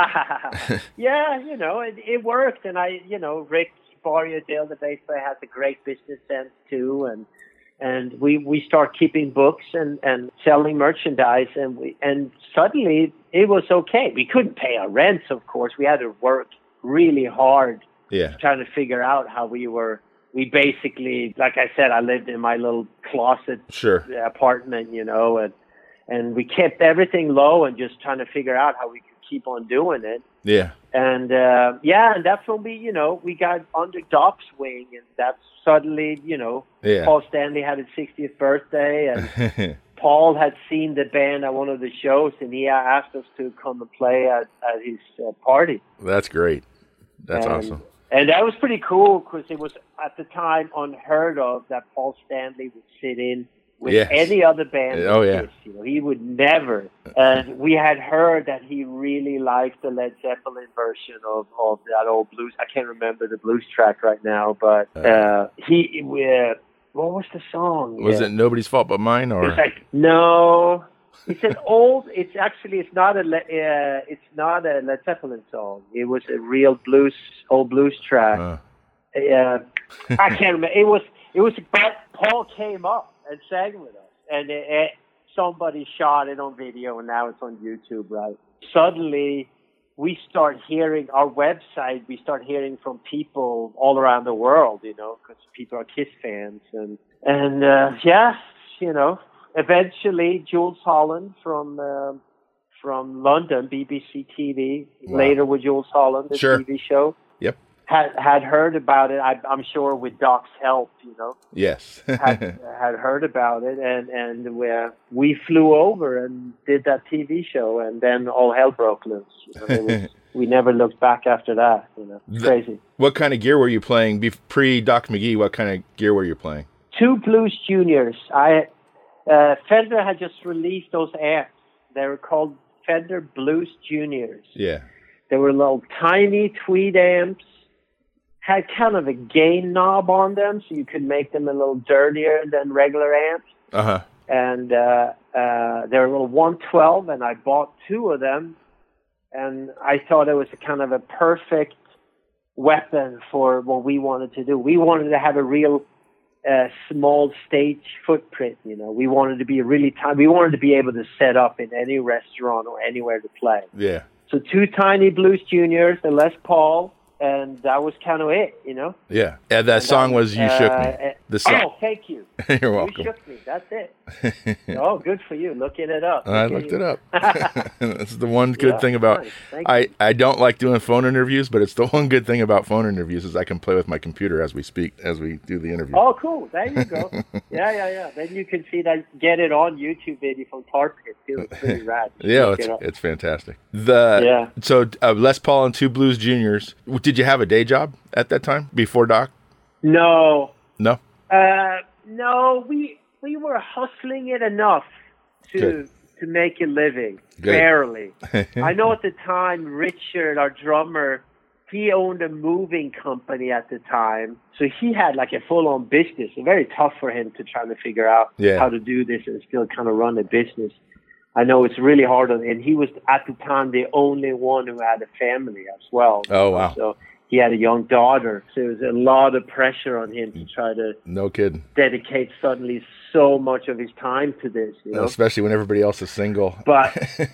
Ah, yeah, you know, it, it worked, and I, you know, Rick Barrierdale, the bass player, has a great business sense too, and and we we start keeping books and and selling merchandise, and we and suddenly it was okay. We couldn't pay our rents, of course. We had to work really hard, yeah, trying to figure out how we were. We basically, like I said, I lived in my little closet sure. apartment, you know, and and we kept everything low and just trying to figure out how we could keep on doing it. Yeah. And, uh, yeah, and that's when we, you know, we got under Doc's wing, and that's suddenly, you know, yeah. Paul Stanley had his sixtieth birthday, and Paul had seen the band at one of the shows, and he asked us to come and play at, at his uh, party. That's great. That's and, awesome. And that was pretty cool because it was, at the time, unheard of that Paul Stanley would sit in with yes. any other band. Oh, yeah. Kiss, you know, he would never. And we had heard that he really liked the Led Zeppelin version of, of that old blues. I can't remember the blues track right now, but uh, he, uh, what was the song? Was yeah. it Nobody's Fault But Mine? Or It's like, no. It's an old. It's actually. It's not a. Uh, it's not a Led Zeppelin song. It was a real blues, old blues track. Uh, uh, I can't remember. It was. It was. But Paul came up and sang with us, and it, it, somebody shot it on video, and now it's on YouTube. Right. Suddenly, we start hearing our website. We start hearing from people all around the world. You know, because people are Kiss fans, and and uh, yeah, you know. Eventually, Jools Holland from uh, from London, B B C T V, wow. later with Jools Holland, the sure. T V show, yep, had had heard about it. I, I'm sure with Doc's help, you know. Yes, had had heard about it, and and we we flew over and did that T V show, and then all hell broke loose. You know, it was, we never looked back after that. You know, it's crazy. What kind of gear were you playing pre Doc McGee? What kind of gear were you playing? Two Blues Juniors. I. Uh, Fender had just released those amps. They were called Fender Blues Juniors. Yeah. They were little tiny tweed amps, had kind of a gain knob on them, so you could make them a little dirtier than regular amps. Uh-huh. And uh, uh, they were a little one twelve, and I bought two of them, and I thought it was a kind of a perfect weapon for what we wanted to do. We wanted to have a real a small stage footprint, you know. We wanted to be really tiny. We wanted to be able to set up in any restaurant or anywhere to play. Yeah. So two tiny Blues Juniors, the Les Paul, and that was kind of it, you know. Yeah, and that and song was "You uh, Shook Me." The song. Oh, thank you. You're welcome. You shook me. That's it. Oh, good for you. Looking it up. I looked it up. That's the one good yeah, thing about. Nice. I I don't like doing phone interviews, but it's the one good thing about phone interviews is I can play with my computer as we speak, as we do the interview. Oh, cool. There you go. yeah, yeah, yeah. Then you can see that. Get it on YouTube video from Tar Pit. It's pretty rad. Yeah, it's it it's fantastic. The yeah. So uh, Les Paul and Two Blues Juniors. Did you have a day job at that time before Doc? No. No. Uh, no. We we were hustling it enough to Good. to make a living. Good. Barely. I know at the time Richard, our drummer, he owned a moving company at the time, so he had like a full-on business. It's very tough for him to try to figure out yeah. how to do this and still kind of run a business. I know it's really hard on, and he was at the time the only one who had a family as well. Oh wow! So he had a young daughter, so there was a lot of pressure on him to try to no kidding dedicate suddenly so much of his time to this. You know? Especially when everybody else is single. But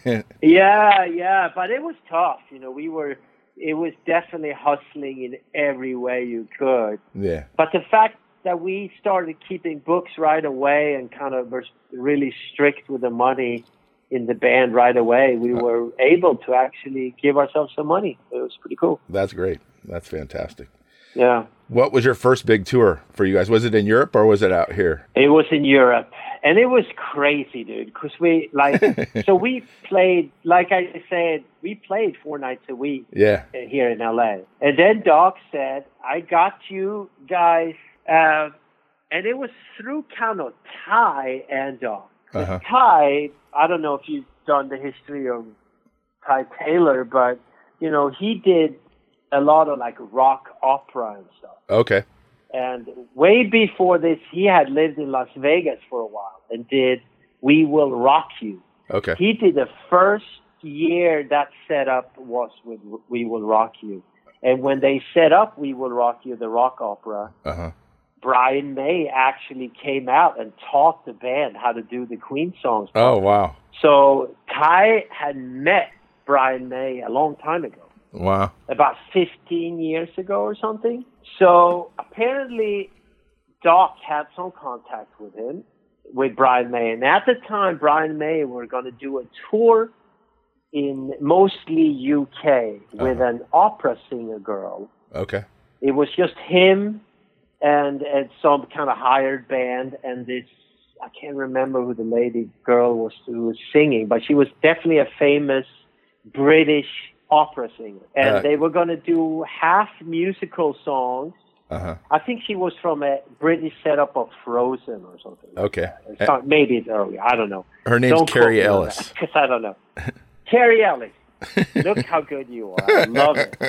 yeah, yeah, but it was tough. You know, we were. It was definitely hustling in every way you could. Yeah. But the fact that we started keeping books right away and kind of were really strict with the money in the band right away, we were able to actually give ourselves some money. It was pretty cool. That's great. That's fantastic. Yeah. What was your first big tour for you guys? Was it in Europe or was it out here? It was in Europe. And it was crazy, dude, because we, like, so we played, like I said, we played four nights a week yeah. here in L A. And then Doc said, I got you guys, uh, and it was through kind of Ty and Doc. Uh-huh. Ty, I don't know if you've done the history of Ty Taylor, but, you know, he did a lot of, like, rock opera and stuff. Okay. And way before this, he had lived in Las Vegas for a while and did We Will Rock You. Okay. He did the first year that setup was with We Will Rock You. And when they set up We Will Rock You, the rock opera, uh-huh. Brian May actually came out and taught the band how to do the Queen songs. Oh, wow. So Ty had met Brian May a long time ago. Wow. About fifteen years ago or something. So apparently Doc had some contact with him, with Brian May. And at the time, Brian May were going to do a tour in mostly U K with uh-huh. an opera singer girl. Okay. It was just him and, and some kind of hired band. And this, I can't remember who the lady girl was who was singing, but she was definitely a famous British opera singer, and uh, they were going to do half musical songs. Uh-huh. I think she was from a British setup of Frozen or something. Okay. Like uh, Maybe it's early. I don't know. Her name's don't Carrie Ellis. Because I don't know. Carrie Ellis. Look how good you are. I love it.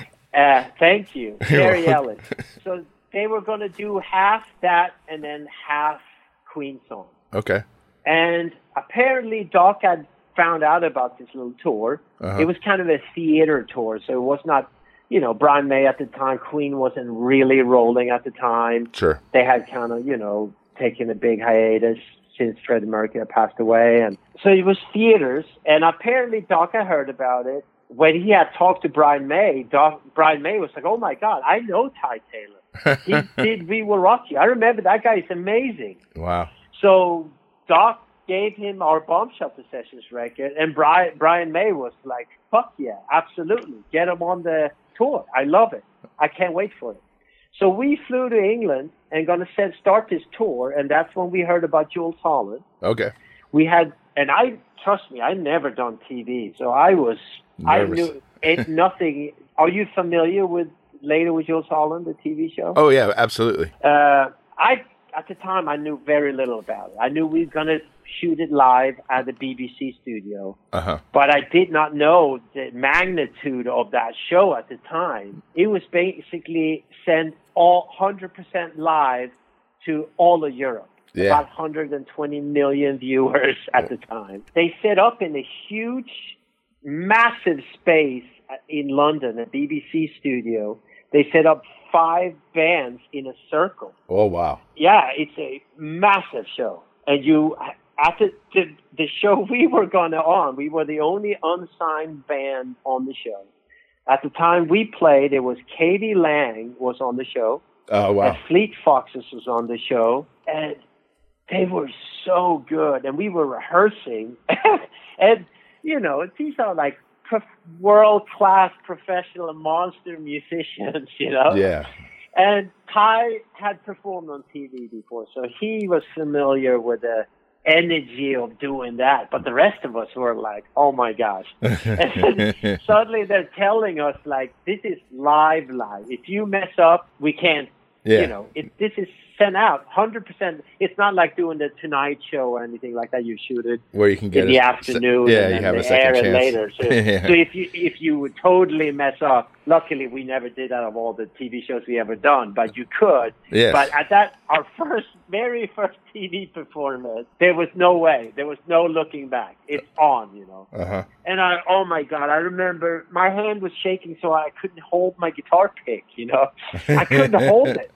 Uh, thank you. Carrie Ellis. So they were going to do half that and then half Queen songs. Okay. And apparently Doc had found out about this little tour. Uh-huh. It was kind of a theater tour, so it was not, you know, Brian May at the time. Queen wasn't really rolling at the time. Sure. They had kind of, you know, taken a big hiatus since Freddie Mercury had passed away. And so it was theaters, and apparently Doc had heard about it. When he had talked to Brian May, Doc, Brian May was like, oh my God, I know Ty Taylor. He did We Will Rock You. I remember that guy is amazing. Wow. So Doc gave him our Bomb Shelter Sessions record, and Brian, Brian May was like, fuck yeah, absolutely. Get him on the tour. I love it. I can't wait for it. So we flew to England and going to set, start this tour, and that's when we heard about Jools Holland. Okay. We had, and I, trust me, I'd never done T V, so I was, Nervous. I knew it, nothing. Are you familiar with Later with Jools Holland, the T V show? Oh, yeah, absolutely. Uh, I, at the time, I knew very little about it. I knew we were going to shoot it live at the B B C studio. Uh-huh. But I did not know the magnitude of that show at the time. It was basically sent all one hundred percent live to all of Europe. Yeah. About one hundred twenty million viewers at the time. They set up in a huge, massive space in London, a B B C studio. They set up five bands in a circle. Oh, wow. Yeah, it's a massive show. And you... At the, the, the show we were going to on, we were the only unsigned band on the show. At the time we played, it was Katie Lang was on the show. Oh, wow. And Fleet Foxes was on the show. And they were so good. And we were rehearsing. And, you know, these are like prof- world-class professional monster musicians, you know? Yeah. And Ty had performed on T V before, so he was familiar with the energy of doing that. But the rest of us were like, oh my gosh. And suddenly they're telling us, like, this is live live. If you mess up, we can't, yeah. you know, it, this is sent out one hundred percent. It's not like doing the Tonight Show or anything like that. You shoot it where you can get in the a, afternoon yeah, and you have they a second air chance. it later. So, yeah. so if you if you would totally mess up, luckily we never did that of all the T V shows we ever done, but you could. Yes. But at that, our first, very first T V performance, there was no way. There was no looking back. It's on, you know. Uh-huh. And I, oh my God, I remember my hand was shaking so I couldn't hold my guitar pick, you know. I couldn't hold it.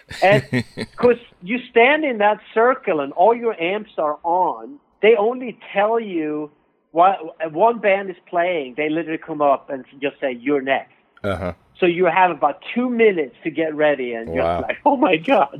And because you stand in that circle and all your amps are on, they only tell you what one band is playing. They literally come up and just say, you're next. Uh-huh. So you have about two minutes to get ready and just wow. like, oh my God.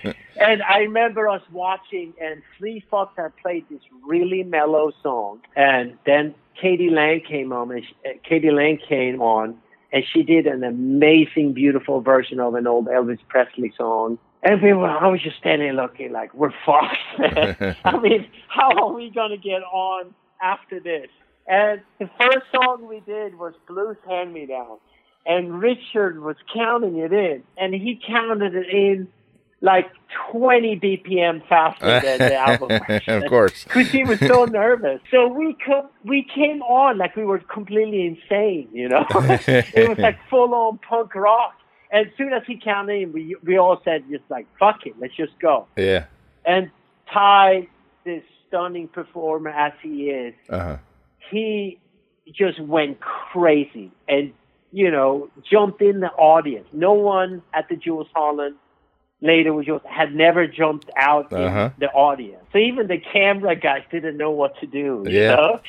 And I remember us watching, and Fleet Fox had played this really mellow song. And then Katie Lang came on, and she, uh, Katie Lang came on, and she did an amazing, beautiful version of an old Elvis Presley song. And we were, I was just standing looking like, we're fucked. I mean, how are we going to get on after this? And the first song we did was Blues Hand Me Down. And Richard was counting it in. And he counted it in like twenty B P M faster than the album version. Of course. Because he was so nervous. So we come, we came on like we were completely insane, you know? It was like full-on punk rock. And as soon as he counted in, we, we all said just like, fuck it, let's just go. Yeah. And Ty, this stunning performer as he is, uh-huh. he just went crazy and, you know, jumped in the audience. No one at the Jools Holland later was just, had never jumped out uh-huh. in the audience. So even the camera guys didn't know what to do, you yeah. know?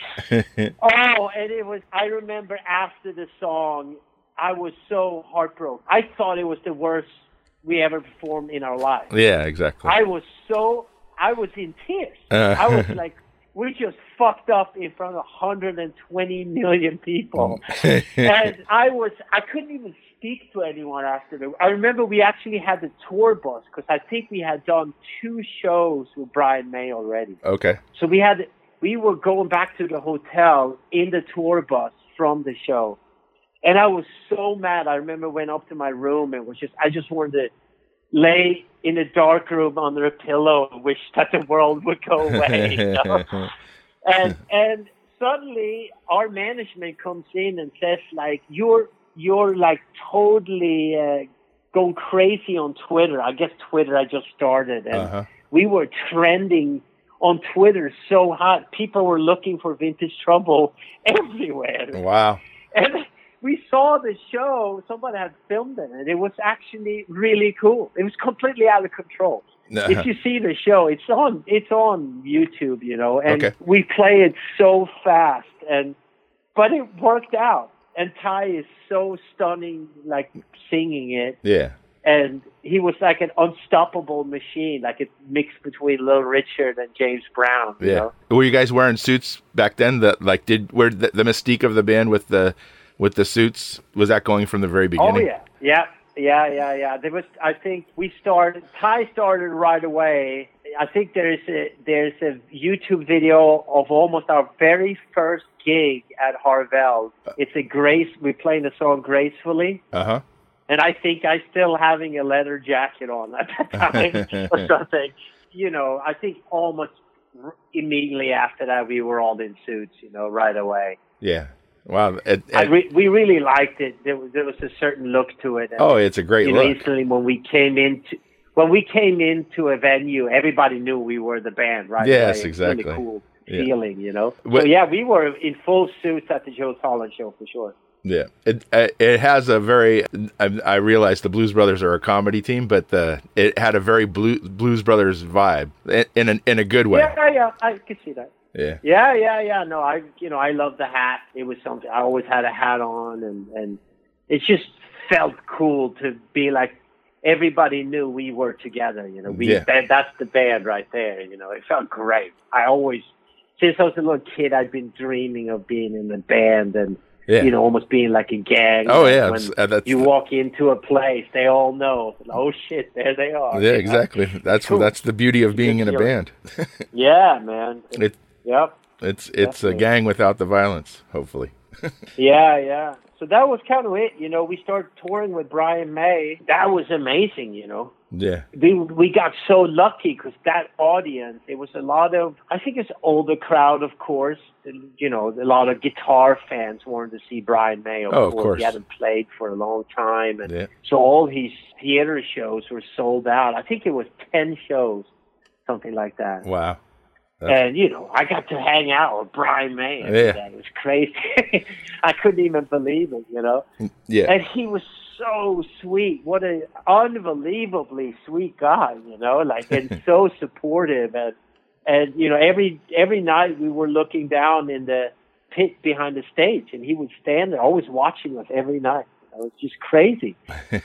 Oh, and it was, I remember after the song, I was so heartbroken. I thought it was the worst we ever performed in our lives. Yeah, exactly. I was so, I was in tears. Uh. I was like, we just fucked up in front of one hundred twenty million people. And I was, I couldn't even speak to anyone after that. I remember we actually had the tour bus because I think we had done two shows with Brian May already. Okay. So we had, we were going back to the hotel in the tour bus from the show. And I was so mad. I remember went up to my room and was just, I just wanted to lay in a dark room under a pillow and wish that the world would go away. You know? and and suddenly our management comes in and says like, you're you're like totally uh, going crazy on Twitter. I guess Twitter I just started, and uh-huh. we were trending on Twitter so hot. People were looking for Vintage Trouble everywhere. Wow. And we saw the show, somebody had filmed it, and it was actually really cool. It was completely out of control. Uh-huh. If you see the show, it's on it's on YouTube, you know, and okay. we play it so fast, and but it worked out. And Ty is so stunning, like singing it. Yeah. And he was like an unstoppable machine, like a mix between Little Richard and James Brown. You yeah. know? Were you guys wearing suits back then? That like did where the, the mystique of the band with the with the suits, was that going from the very beginning? Oh yeah, yeah, yeah, yeah, yeah. There was. I think we started. Ty started right away. I think there's a there's a YouTube video of almost our very first gig at Harvell. It's a Grace. We're playing the song Gracefully. Uh huh. And I think I still having a leather jacket on at that time or something. You know, I think almost immediately after that we were all in suits. You know, right away. Yeah. Wow. It, it, I re- we really liked it. There was there was a certain look to it. And, oh, it's a great you look. know, instantly when we came into when we came into a venue, everybody knew we were the band, right? Yes, away. exactly. Really cool yeah. feeling, you know. What, so yeah, we were in full suits at the Jools Holland show for sure. Yeah, it it has a very. I, I realize the Blues Brothers are a comedy team, but the it had a very Blues Blues Brothers vibe in a in a good way. Yeah, yeah, I could see that. Yeah. Yeah, yeah, yeah. No, I, you know, I love the hat. It was something I always had a hat on, and and it just felt cool to be like everybody knew we were together. You know, we Yeah. that, that's the band right there. You know, it felt great. I always, since I was a little kid, I'd been dreaming of being in a band and. Yeah. You know, almost being like a gang. Oh, like yeah. When Uh, that's you the... walk into a place, they all know. Oh shit, there they are. Yeah, exactly. That's cool. That's the beauty of being in a band. Yeah, man. It, yep. It's it's Definitely. a gang without the violence, hopefully. Yeah, yeah. So that was kind of it. You know, we started touring with Brian May. That was amazing, you know. Yeah. We we got so lucky because that audience, it was a lot of, I think it's older crowd, of course. You know, a lot of guitar fans wanted to see Brian May. Of Oh, of course. course. He hadn't played for a long time. And Yeah. so all his theater shows were sold out. I think it was ten shows, something like that. Wow. That's... And, you know, I got to hang out with Brian May every Yeah. day. It was crazy. I couldn't even believe it, you know. Yeah. And he was so sweet. What an unbelievably sweet guy, you know, like, and so supportive. And, and, you know, every every night we were looking down in the pit behind the stage, and he would stand there always watching us every night. It was just crazy.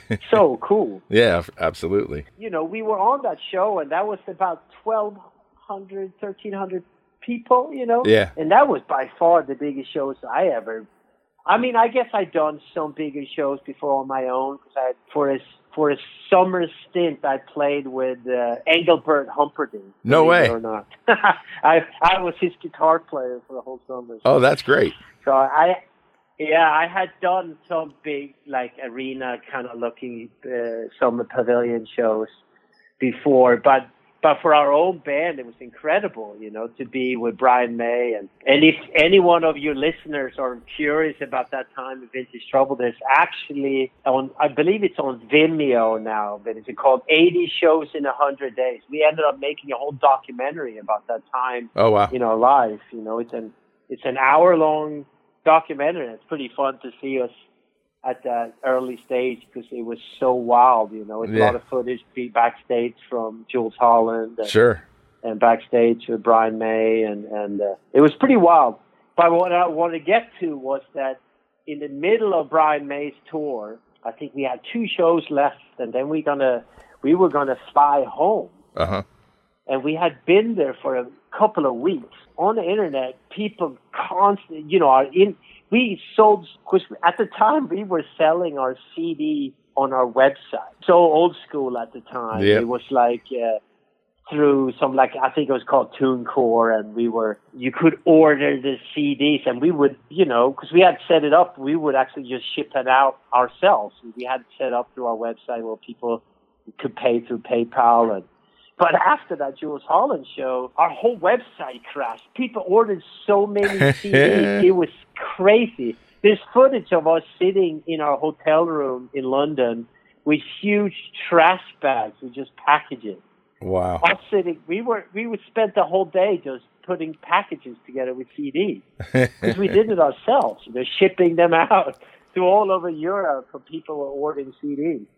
So cool. Yeah, absolutely. You know, we were on that show, and that was about twelve hundred, thirteen hundred people, you know? Yeah. And that was by far the biggest shows I ever... I mean, I guess I'd done some bigger shows before on my own, because I for a, for a summer stint, I played with uh, Engelbert Humperdinck. No way. Or not. I, I was his guitar player for the whole summer. Oh, that's great. So I... Yeah, I had done some big, like, arena kind of looking uh, summer pavilion shows before, but but for our own band, it was incredible, you know, to be with Brian May. And, and if any one of your listeners are curious about that time of Vintage Trouble, there's actually, on I believe it's on Vimeo now, but it's called eighty Shows in one hundred days. We ended up making a whole documentary about that time Oh, wow. in our life. You know, it's an, it's an hour-long documentary. It's pretty fun to see us at that early stage because it was so wild, you know. It's Yeah. a lot of footage be backstage from Jules Holland and, Sure. and backstage with Brian May, and, and uh, it was pretty wild. But what I wanted to get to was that in the middle of Brian May's tour, I think we had two shows left, and then we gonna we were gonna fly home. Uh-huh. And we had been there for a couple of weeks. On the internet, people constantly, you know, are in. We sold, because at the time we were selling our C D on our website. So old school at the time. Yeah. It was like uh, through some, like, I think it was called TuneCore, and we were, you could order the C Ds, and we would, you know, because we had set it up, we would actually just ship it out ourselves. We had it set up through our website where people could pay through PayPal. And But after that Jules Holland show, our whole website crashed. People ordered so many C Ds. It was crazy. There's footage of us sitting in our hotel room in London with huge trash bags with just packages. Wow. Us sitting, we were, we would spend the whole day just putting packages together with C Ds because we did it ourselves. They're shipping them out to all over Europe for people who were ordering C Ds.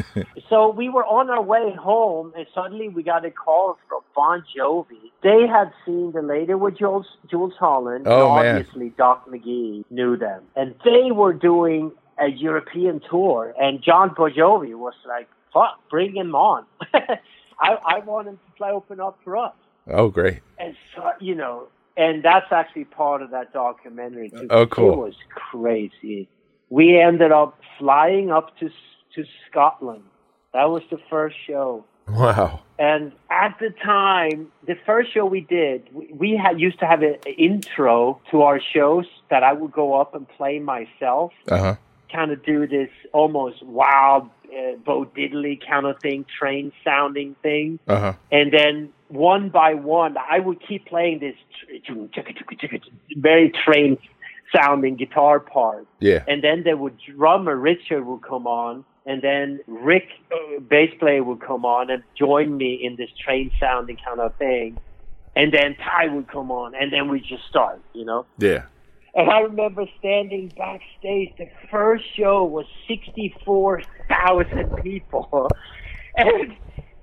So we were on our way home, and suddenly we got a call from Bon Jovi. They had seen the later with Jules, Jules Holland, Oh, and man. obviously Doc McGee knew them. And they were doing a European tour, and John Bon Jovi was like, fuck, bring him on. I, I want him to play open up for us. Oh, great. And so, you know, and that's actually part of that documentary too. Oh, cool. It was crazy. We ended up flying up to to Scotland. That was the first show. Wow. And at the time, the first show we did, we, we had used to have an intro to our shows that I would go up and play myself. Uh-huh. Kind of do this almost wild uh, Bo Diddley kind of thing, train sounding thing. Uh-huh. And then one by one, I would keep playing this very train sounding guitar part. Yeah. And then there would drummer Richard would come on, and then Rick, uh, bass player, would come on and join me in this train sounding kind of thing. And then Ty would come on, and then we just start, you know? Yeah. And I remember standing backstage. The first show was sixty-four thousand people. And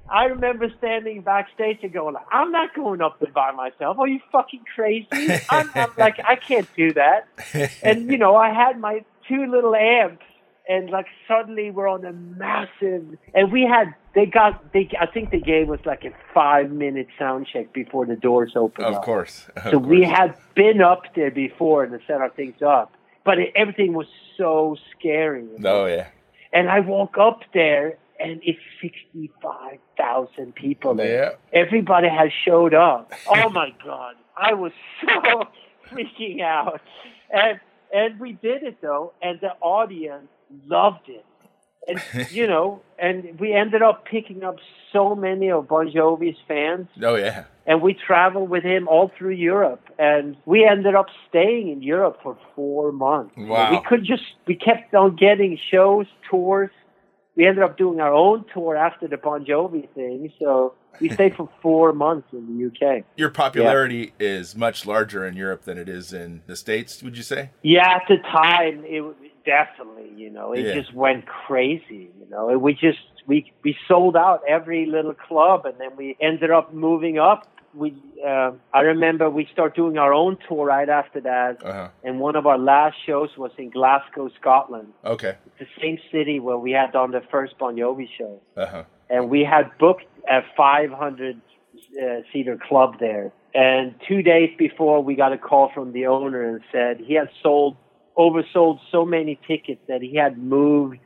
I remember standing backstage and going, I'm not going up there by myself. Are you fucking crazy? I'm, I'm like, I can't do that. And, you know, I had my two little amps, and like suddenly we're on a massive, and we had, they got, they, I think they gave us like a five minute sound check before the doors opened Of up. course. Of so course. we had been up there before and set our things up, but it, everything was so scary. You know? Oh, yeah. And I woke up there, and it's sixty-five thousand people there. Yeah. Everybody has showed up. Oh, my God. I was so freaking out. And and we did it, though, and the audience loved it. And, you know, and we ended up picking up so many of Bon Jovi's fans. Oh, yeah. And we traveled with him all through Europe. And we ended up staying in Europe for four months. Wow. We could just, we kept on getting shows, tours. We ended up doing our own tour after the Bon Jovi thing. So we stayed for four months in the U K. Your popularity yeah. is much larger in Europe than it is in the States, would you say? Yeah, at the time, it was definitely, you know, it yeah. just went crazy, you know. And we just, we, we sold out every little club, and then we ended up moving up. We, uh, I remember we started doing our own tour right after that, uh-huh. and one of our last shows was in Glasgow, Scotland. Okay. It's the same city where we had done the first Bon Jovi show. Uh-huh. And we had booked a five hundred seater club there. And two days before, we got a call from the owner and said he had sold, oversold so many tickets that he had moved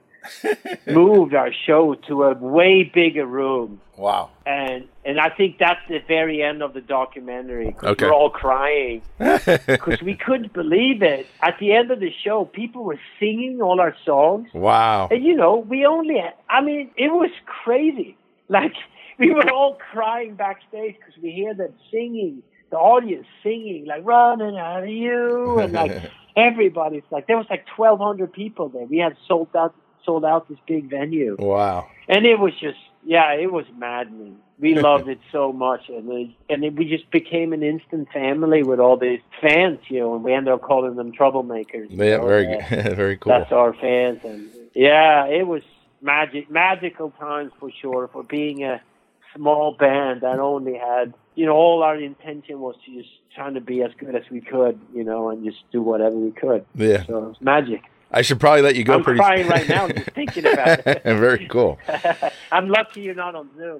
moved our show to a way bigger room. Wow. And and I think that's the very end of the documentary. Okay. We're all crying because we couldn't believe it. At the end of the show, people were singing all our songs. Wow. And, you know, we only, had, I mean, it was crazy. Like, we were all crying backstage because we hear them singing, the audience singing, like, running out of you. And, like, everybody's like, there was like twelve hundred people there. We had sold out, sold out this big venue. Wow. And it was just, yeah, it was maddening. We loved it so much, and it, and it, we just became an instant family with all these fans, you know, and we ended up calling them troublemakers. Yeah, know, very uh, good. Very cool. That's our fans, and yeah, it was magic, magical times for sure, for being a small band that only had, you know, all our intention was to just trying to be as good as we could, you know, and just do whatever we could. Yeah. So it was magic. I should probably let you go I'm pretty crying right now just thinking about it. Very cool. I'm lucky you're not on Zoom.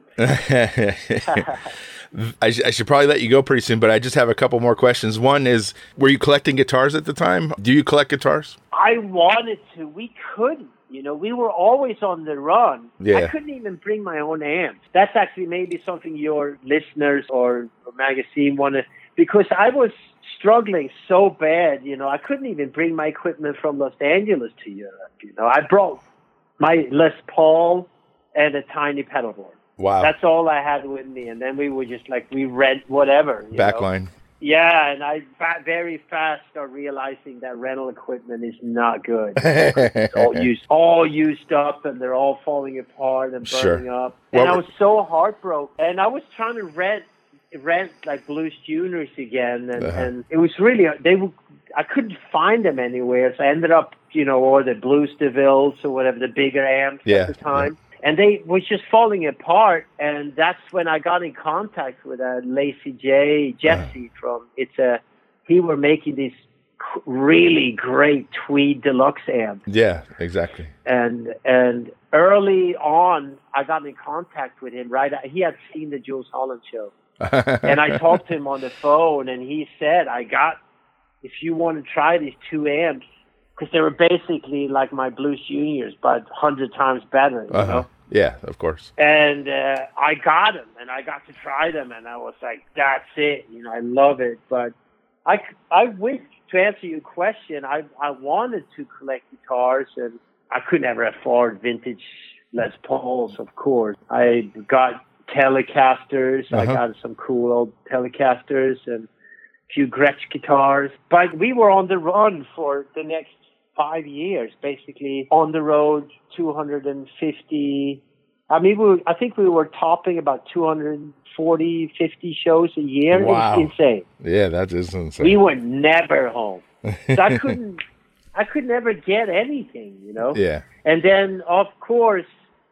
I, sh- I should probably let you go pretty soon, but I just have a couple more questions. One is, were you collecting guitars at the time? Do you collect guitars? I wanted to. We couldn't. You know, we were always on the run. Yeah. I couldn't even bring my own amps. That's actually maybe something your listeners or, or magazine want to, because I was struggling so bad, you know, I couldn't even bring my equipment from Los Angeles to Europe. You know, I brought my Les Paul and a tiny pedal board. Wow. That's all I had with me. And then we were just like, we rent whatever. You Backline. know? Yeah, and I fa- very fast started realizing that rental equipment is not good. It's all used, all used up, and they're all falling apart and burning Sure. up. And What I were- was so heartbroken. And I was trying to rent rent like Blues Juniors again, and, Uh-huh. and it was really they were, I couldn't find them anywhere, so I ended up, you know, or the Blues DeVilles or whatever, the bigger amps Yeah, at the time. And they was just falling apart, and that's when I got in contact with a Lacy J. Jesse Uh-huh. from, it's a, he were making these c- really great Tweed Deluxe amps. Yeah, exactly. And and early on, I got in contact with him, right? He had seen the Jules Holland show. And I talked to him on the phone, and he said, I got, if you want to try these two amps, because they were basically like my Blues Juniors, but a hundred times better, you Uh-huh. know? Yeah, of course. And uh, I got them, and I got to try them, and I was like, that's it. You know, I love it. But I, I wish, to answer your question, I, I wanted to collect guitars, and I could never afford vintage Les Pauls, of course. I got Telecasters. Uh-huh. I got some cool old Telecasters and a few Gretsch guitars. But we were on the run for the next five years, basically on the road, two hundred fifty. I mean, we were, I think we were topping about two hundred forty, fifty shows a year. Wow. It was insane. Yeah, that is insane. We were never home. So I couldn't, I could never get anything, you know? Yeah. And then, of course,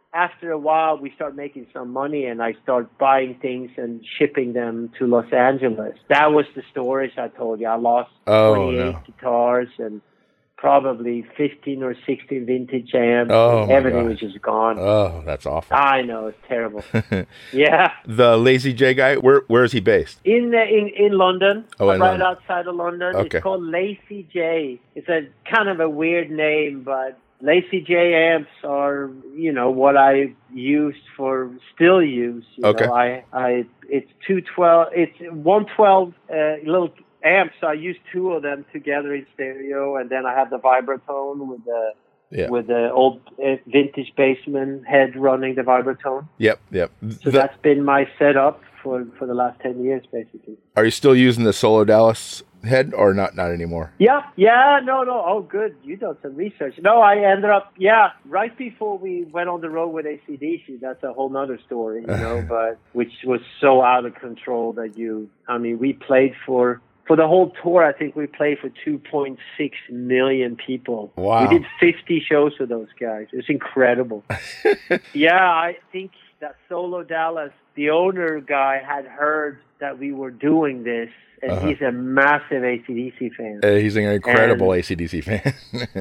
after a while, we start making some money, and I start buying things and shipping them to Los Angeles. That was the stories I told you. I lost oh, twenty-eight no. guitars and probably fifteen or sixteen vintage amps. Oh, my everything gosh. was just gone. Oh, that's awful. I know, it's terrible. Yeah. The Lazy J guy, where where is he based? In the, in in London, Oh, in right London. outside of London. Okay. It's called Lazy J. It's a kind of a weird name, but Lazy J amps are, you know, what I used for still use. You Okay. know, I I it's two twelve. It's one twelve uh, little amps. So I use two of them together in stereo, and then I have the Vibratone with the Yeah. with the old uh, vintage Bassman head running the Vibratone. Yep, yep. So The- that's been my setup for for the last ten years, basically. are you still using the Solo Dallas head or not? Not anymore. Yeah, yeah, no, no. Oh, good. You done some research. No, I ended up, yeah, right before we went on the road with A C D C. That's a whole nother story, you know, but which was so out of control that you, I mean, we played for, for the whole tour, I think we played for two point six million people. Wow. We did fifty shows with those guys. It was incredible. Yeah, I think that Solo Dallas, the owner guy, had heard that we were doing this, and Uh-huh. he's a massive A C D C fan. Uh, he's an incredible And- A C D C fan.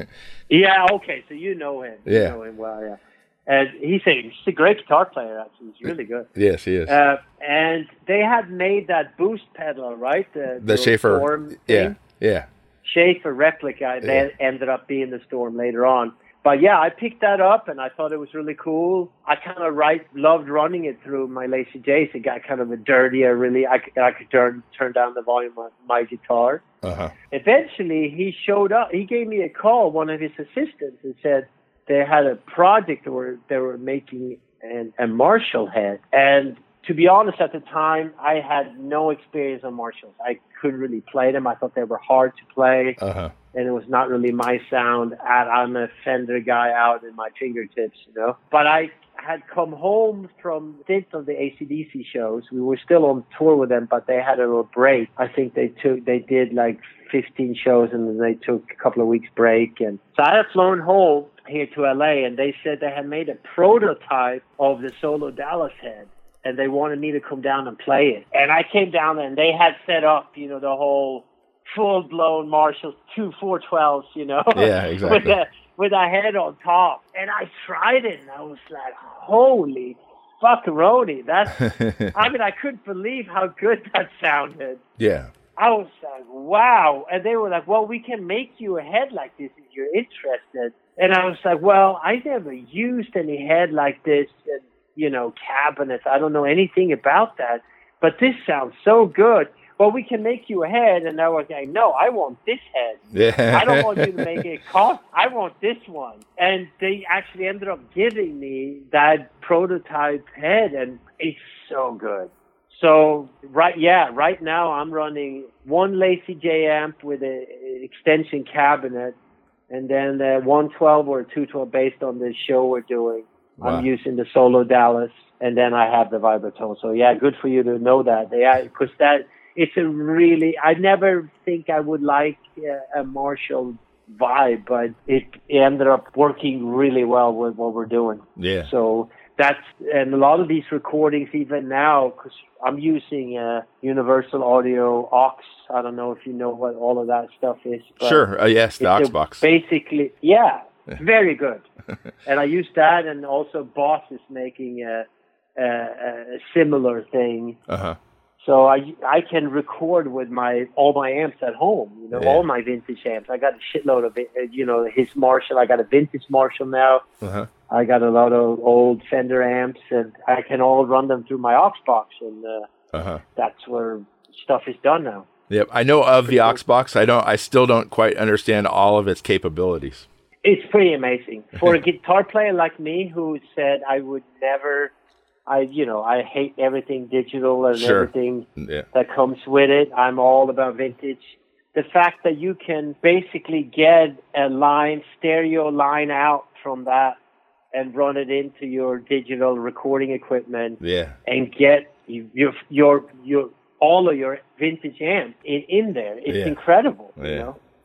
Yeah, okay, so you know him. Yeah. You know him well, yeah. And he's a, he's a great guitar player, actually. He's really good. Yes, he is. Uh, and they had made that boost pedal, right? The, the Schaefer. Storm Yeah, thing. yeah. Schaefer replica. They ended up being the Storm later on. But yeah, I picked that up, and I thought it was really cool. I kind of right, loved running it through my Lazy J's. It got kind of a dirtier, really. I, could- I could turn turn down the volume on my guitar. Uh-huh. Eventually, he showed up. He gave me a call, one of his assistants, and said they had a project where they were making an, a Marshall head. And to be honest, at the time, I had no experience on Marshalls. I couldn't really play them. I thought they were hard to play, Uh-huh. and it was not really my sound. And I'm a Fender guy out in my fingertips, you know. But I had come home from stint of the A C D C shows. We were still on tour with them, but they had a little break. I think they took, they did like fifteen shows, and then they took a couple of weeks break. And so I had flown home here to L A, and they said they had made a prototype of the Solo Dallas head, and they wanted me to come down and play it. And I came down, and they had set up, you know, the whole full-blown Marshall two four twelves, you know, Yeah, exactly. with a with a head on top. And I tried it, and I was like, holy fuckaroni. That's, I mean, I couldn't believe how good that sounded. Yeah. I was like, wow. And they were like, well, we can make you a head like this if you're interested. And I was like, well, I never used any head like this, and, you know, cabinets. I don't know anything about that. But this sounds so good. Well, we can make you a head. And I was like, no, I want this head. Yeah. I don't want you to make it cost. I want this one. And they actually ended up giving me that prototype head, and it's so good. So, right, yeah, right now I'm running one Lazy J amp with an extension cabinet, and then the one twelve or two twelve based on the show we're doing. Wow. I'm using the Solo Dallas, and then I have the Vibratone. So, yeah, good for you to know that. Yeah, because that, it's a really, I never think I would like a, a Marshall vibe, but it, it ended up working really well with what we're doing. Yeah. So, that's, and a lot of these recordings even now, because I'm using a Universal Audio Aux. I don't know if you know what all of that stuff is. But Sure. Uh, yes, the it's a- Oxbox. Basically, yeah, very good. And I use that, and also Boss is making a, a, a similar thing. Uh-huh. So I I can record with my all my amps at home, you know, Yeah. all my vintage amps. I got a shitload of it, uh, you know, his Marshall. I got a vintage Marshall now. Uh-huh. I got a lot of old Fender amps, and I can all run them through my aux box, and uh, Uh-huh. that's where stuff is done now. Yep. I know of the Oxbox. I don't I still don't quite understand all of its capabilities. It's pretty amazing. For a guitar player like me who said I would never, I you know, I hate everything digital and Sure. everything Yeah. that comes with it. I'm all about vintage. The fact that you can basically get a line, stereo line out from that and run it into your digital recording equipment Yeah. and get your your your all of your vintage amps in, in there. It's Yeah. incredible, you Yeah. know.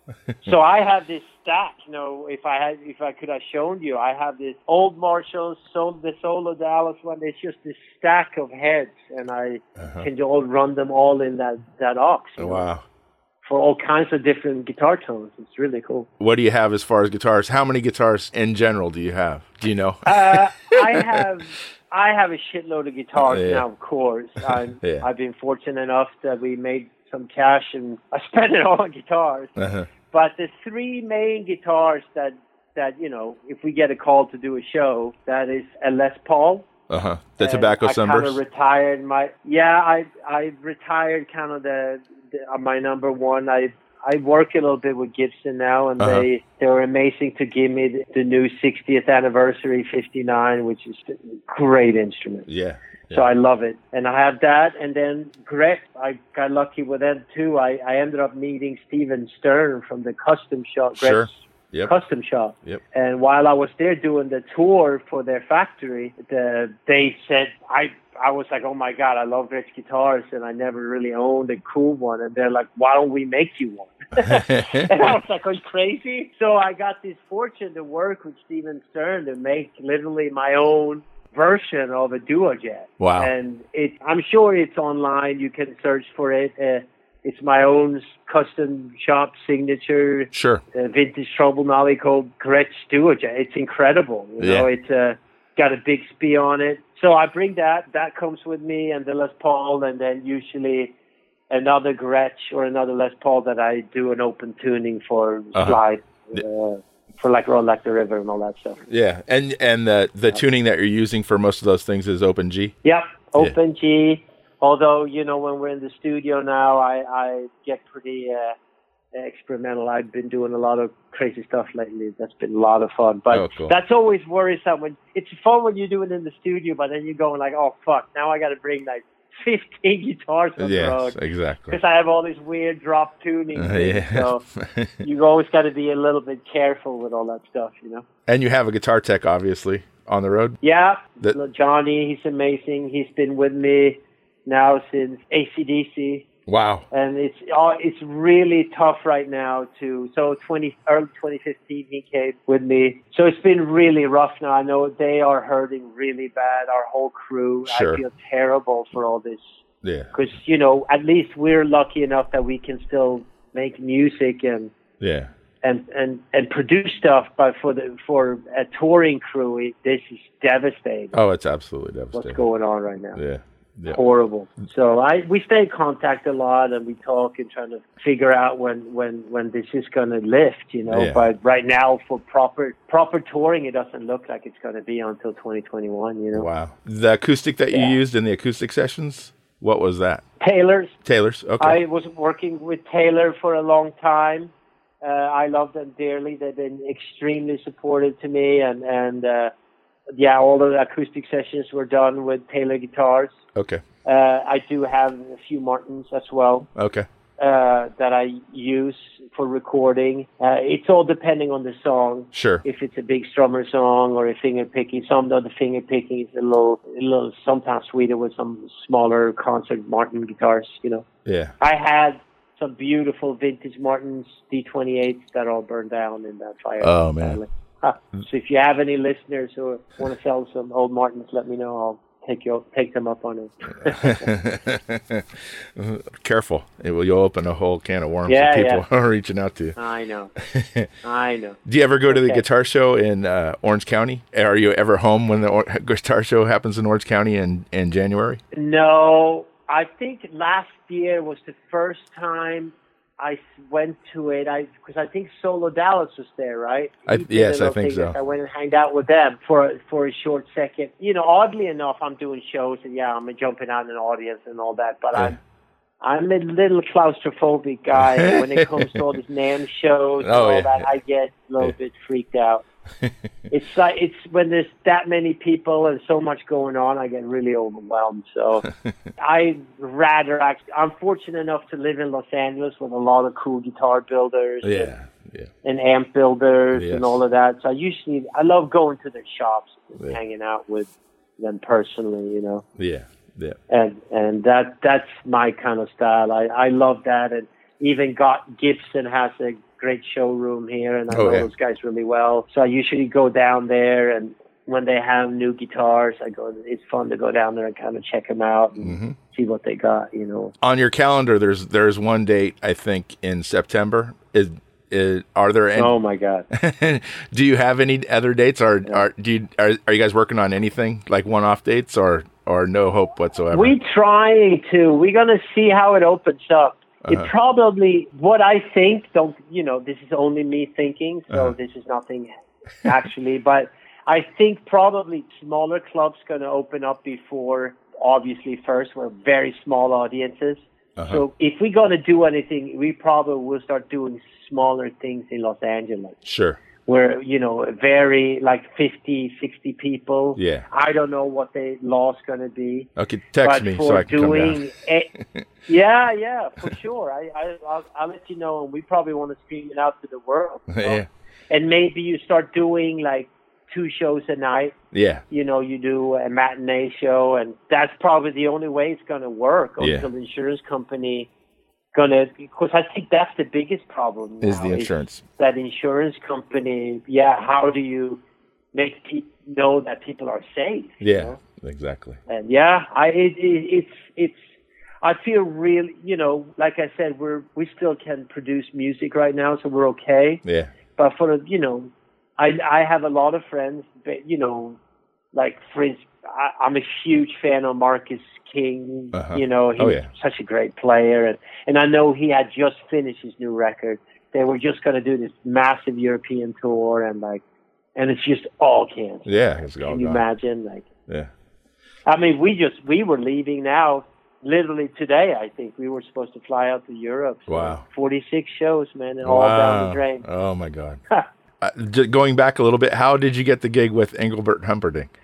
So I have this stack. You know, if I had, if I could have shown you, I have this old Marshall, so the Solo Dallas one. It's just this stack of heads, and I uh-huh. can all run them all in that that aux. Oh, wow. For all kinds of different guitar tones. It's really cool. What do you have as far as guitars? How many guitars in general do you have? Do you know? uh, I have I have a shitload of guitars yeah. now, of course. I'm, yeah. I've been fortunate enough that we made some cash and I spent it all on guitars. Uh-huh. But the three main guitars that, that, you know, if we get a call to do a show, that is a Les Paul. Uh-huh. The Tobacco Sunburst? I kind of retired my... Yeah, I I retired kind of the... Uh, my number one. I I work a little bit with Gibson now, and uh-huh. they they were amazing to give me the, the new sixtieth anniversary fifty-nine, which is a great instrument. Yeah, yeah. So I love it, and I have that. And then Gretsch, I got lucky with them too. I, I ended up meeting Steven Stern from the Custom Shop. Gretsch sure. Yep. Custom Shop. Yep. And while I was there doing the tour for their factory, the, they said I. I was like, oh my God, I love Gretsch guitars, and I never really owned a cool one. And they're like, why don't we make you one? And I was like, are you crazy? So I got this fortune to work with Steven Stern to make literally my own version of a Duojet. Wow. And it, I'm sure it's online. You can search for it. Uh, it's my own custom shop signature. Sure. Uh, vintage treble nollie called Gretsch Duojet. It's incredible. You know, yeah. it's a... Uh, got a big spee on it. So I bring that. That comes with me, and the Les Paul, and then usually another Gretsch or another Les Paul that I do an open tuning for uh-huh. slide, uh, for like Roll Like the River and all that stuff. Yeah, and and the, the yeah. tuning that you're using for most of those things is Open G? Yep, Open yeah. G. Although, you know, when we're in the studio now, I, I get pretty... Uh, experimental. I've been doing a lot of crazy stuff lately. That's been a lot of fun. But oh, cool. That's always worrisome. When it's fun when you do it in the studio, but then you're going like, oh fuck, now I got to bring like fifteen guitars on yes, the road. Exactly. Because I have all these weird drop tuning. Uh, yeah. So you've always got to be a little bit careful with all that stuff, you know. And you have a guitar tech, obviously, on the road. Yeah, that- Johnny. He's amazing. He's been with me now since A C D C. Wow. And it's uh, it's really tough right now to, so twenty early twenty fifteen he came with me. So it's been really rough now. I know they are hurting really bad, our whole crew. Sure. I feel terrible for all this. Yeah. Because, you know, at least we're lucky enough that we can still make music and yeah. and, and, and produce stuff, but for the for a touring crew, it, this is devastating. Oh, it's absolutely devastating. What's going on right now. Yeah. Yeah. Horrible. So I we stay in contact a lot, and we talk and trying to figure out when when when this is going to lift, you know. Yeah. But right now, for proper proper touring, it doesn't look like it's going to be until twenty twenty-one. You know. Wow. The acoustic that yeah. you used in the acoustic sessions, what was that? Taylor's. Taylor's. Okay. I was working with Taylor for a long time. Uh, I love them dearly. They've been extremely supportive to me, and and. Uh, Yeah, all the acoustic sessions were done with Taylor guitars. Okay. Uh, I do have a few Martins as well. Okay. Uh, that I use for recording. Uh, it's all depending on the song. Sure. If it's a big strummer song or a finger picking, some of the finger picking is a little, a little sometimes sweeter with some smaller concert Martin guitars. You know. Yeah. I had some beautiful vintage Martins D twenty-eights that all burned down in that fire. Oh man. Sadly. So if you have any listeners who want to sell some old Martins, let me know. I'll take you take them up on it. Careful, it will you'll open a whole can of worms. Yeah, of people yeah. are reaching out to you. I know, I know. Do you ever go to okay. the guitar show in uh, Orange County? Are you ever home when the or- guitar show happens in Orange County in in January? No, I think last year was the first time I went to it, I because I think Solo Dallas was there, right? I, yes, I think so. I went and hanged out with them for for a short second. You know, oddly enough, I'm doing shows and yeah, I'm jumping out in an audience and all that, but yeah. I'm I'm a little claustrophobic guy when it comes to all these NAMM shows and oh, all yeah, that. yeah. I get a little yeah. bit freaked out. It's like it's when there's that many people and so much going on, I get really overwhelmed. So I rather actually, I'm fortunate enough to live in Los Angeles with a lot of cool guitar builders, yeah, and, yeah, and amp builders yes. and all of that. So I usually I love going to their shops and yeah. hanging out with them personally, you know. Yeah, yeah. And and that that's my kind of style. I I love that, and even got Gibson has a great showroom here, and I Oh, know yeah. those guys really well. So I usually go down there, and when they have new guitars, I go. It's fun to go down there and kind of check them out and Mm-hmm. see what they got. You know. On your calendar, there's there's one date I think in September. Is, is are there any? Oh my God. Do you have any other dates? Or are do you, are are you guys working on anything like one-off dates, or or no hope whatsoever? We trying to. We're gonna see how it opens up. Uh-huh. It probably what I think. Don't you know? This is only me thinking, so Uh-huh. this is nothing actually. But I think probably smaller clubs gonna open up before. Obviously, first we're very small audiences. Uh-huh. So if we're gonna do anything, we probably will start doing smaller things in Los Angeles. Sure. Where, you know, very like fifty, sixty people. Yeah. I don't know what the law's going to be. Okay, text but me for so I can come down. doing a, yeah, yeah, for sure. I, I, I'll, I'll let you know, and we probably want to stream it out to the world. you know? Yeah. And maybe you start doing like two shows a night. Yeah. You know, you do a matinee show, and that's probably the only way it's going to work Yeah. until the insurance company gonna, because I think that's the biggest problem now, Is the insurance. that insurance company, yeah, how do you make people know that people are safe? you Yeah. know? Exactly. And yeah, I it, it, it's it's I feel really, you know, like I said, we're we still can produce music right now, so we're okay. Yeah. But for the, you know, I I have a lot of friends, but you know, like for instance, I, I'm a huge fan of Marcus King. Uh-huh. You know, he's Oh, yeah. such a great player, and and I know he had just finished his new record. They were just going to do this massive European tour, and like, and it's just all canceled. Yeah. It's all Can you gone. imagine? Like, Yeah. I mean, we just we were leaving now. Literally today, I think we were supposed to fly out to Europe. So Wow. forty-six shows, man, and all down the drain. Oh my God. uh, j- going back a little bit, how did you get the gig with Engelbert Humperdinck?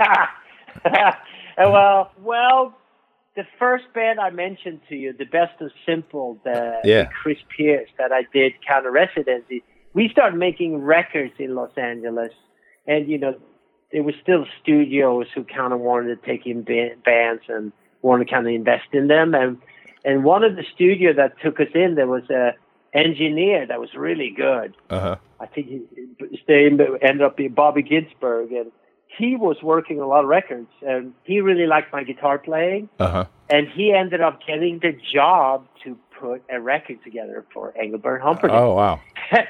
well, well, the first band I mentioned to you, the Best of Simple, the, Yeah. the Chris Pierce that I did counter residency. We started making records in Los Angeles, and you know, there were still studios who kind of wanted to take in ba- bands and wanted to kind of invest in them. And and one of the studio that took us in, there was a engineer that was really good. Uh-huh. I think he, his name ended up being Bobby Ginsberg, and he was working a lot of records, and he really liked my guitar playing, Uh-huh. and he ended up getting the job to put a record together for Engelbert Humperdinck. Oh, wow.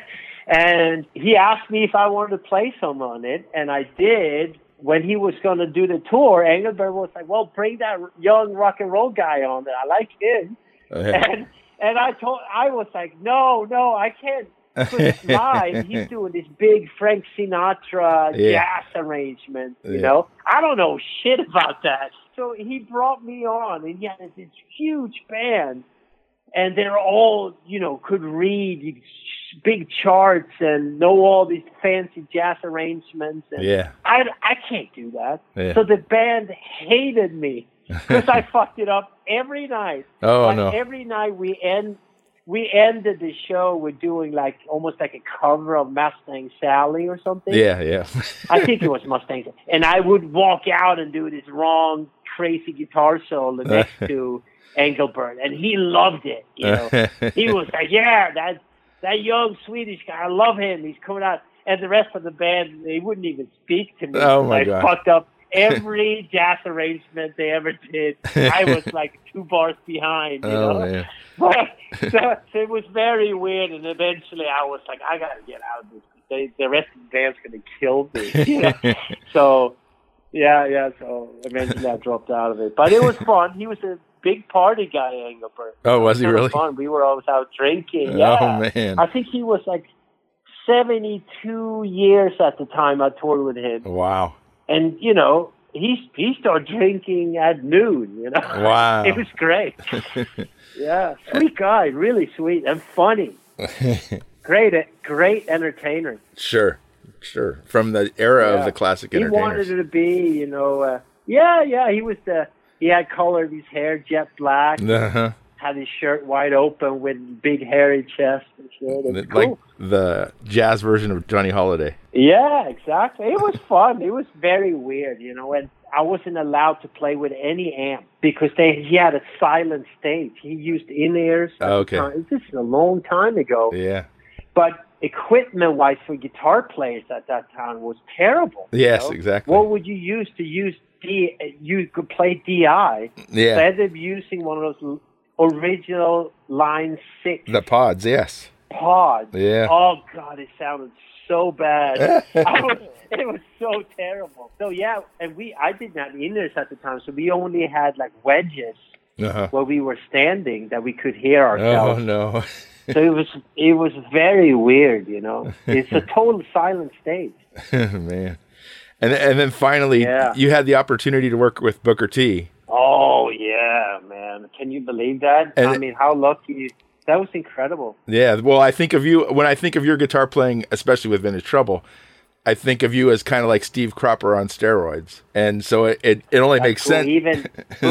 And he asked me if I wanted to play some on it, and I did. When he was going to do the tour, Engelbert was like, well, bring that young rock and roll guy on there. I like him. Yeah. And and I told, I was like, no, no, I can't put it live. He's doing this big Frank Sinatra Yeah. jazz arrangement, you Yeah. know? I don't know shit about that. So he brought me on, and he had this huge band, and they're all, you know, could read these big charts and know all these fancy jazz arrangements. And Yeah. I, I can't do that. Yeah. So the band hated me because I fucked it up every night. Oh, like no. Every night we end, we ended the show with doing like almost like a cover of Mustang Sally or something. Yeah, yeah. I think it was Mustang Sally. And I would walk out and do this wrong, crazy guitar solo next to Engelbert, and he loved it. You know, he was like, "Yeah, that that young Swedish guy, I love him. He's coming out." And the rest of the band, they wouldn't even speak to me. Oh, my I God. fucked up every jazz arrangement they ever did. I was like two bars behind. You Oh, know, man. but, so, so it was very weird. And eventually, I was like, "I gotta get out of this. They, the rest of the band's gonna kill me." You know? So. Yeah, yeah. So eventually I dropped out of it, but it was fun. He was a big party guy, Engelbert. Oh, was he Kind of really? Fun. We were always out drinking. Oh, Yeah. man. I think he was like seventy-two years at the time I toured with him, Wow. and you know he he started drinking at noon. You know, Wow. it was great. Yeah, sweet guy, really sweet and funny. Great, great entertainer. Sure. Sure. From the era Yeah. of the classic He entertainers. wanted it to be, you know, uh, yeah, yeah. He was the, he had colored his hair jet black, Uh-huh. had his shirt wide open with big hairy chest and shit. It was Like cool. the jazz version of Johnny Holiday. Yeah, exactly. It was fun. It was very weird, you know, and I wasn't allowed to play with any amp because they he had a silent stage. He used in-ears. at Okay. the time. This is a long time ago. Yeah. But equipment-wise for guitar players at that time was terrible. Yes, you know? exactly. What would you use to use D? You could play D I. Yeah. So I ended up using one of those original Line Six. The pods, yes. Pods. Yeah. Oh God, it sounded so bad. I was, it was so terrible. So yeah, and we I didn't have in-ears at the time, so we only had like wedges Uh-huh. where we were standing that we could hear ourselves. Oh no. So it was it was very weird, you know. It's a total silent stage. Man. And and then finally, Yeah. you had the opportunity to work with Booker T. Oh yeah, man! Can you believe that? And I it- mean, how lucky! That was incredible. Yeah. Well, I think of you when I think of your guitar playing, especially with Vintage Trouble. I think of you as kind of like Steve Cropper on steroids, and so it it, it only That's makes cool. sense. Even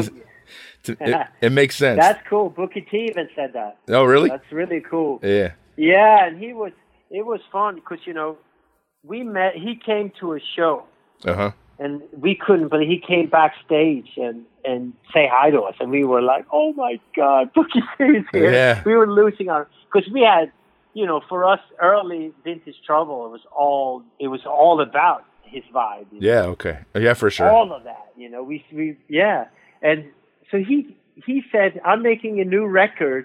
to, it, it makes sense. that's cool. Booker T even said that. Oh, really? That's really cool. Yeah. Yeah, and he was. It was fun because you know, we met. He came to a show. Uh huh. And we couldn't, but he came backstage and, and say hi to us. And we were like, oh, my God, Booker T is here. Yeah. We were losing our... Because we had, you know, for us, early Vintage Trouble, it was all it was all about his vibe. You know? Yeah, okay. Yeah, for sure. All of that, you know. We, we Yeah. And so he he said, I'm making a new record.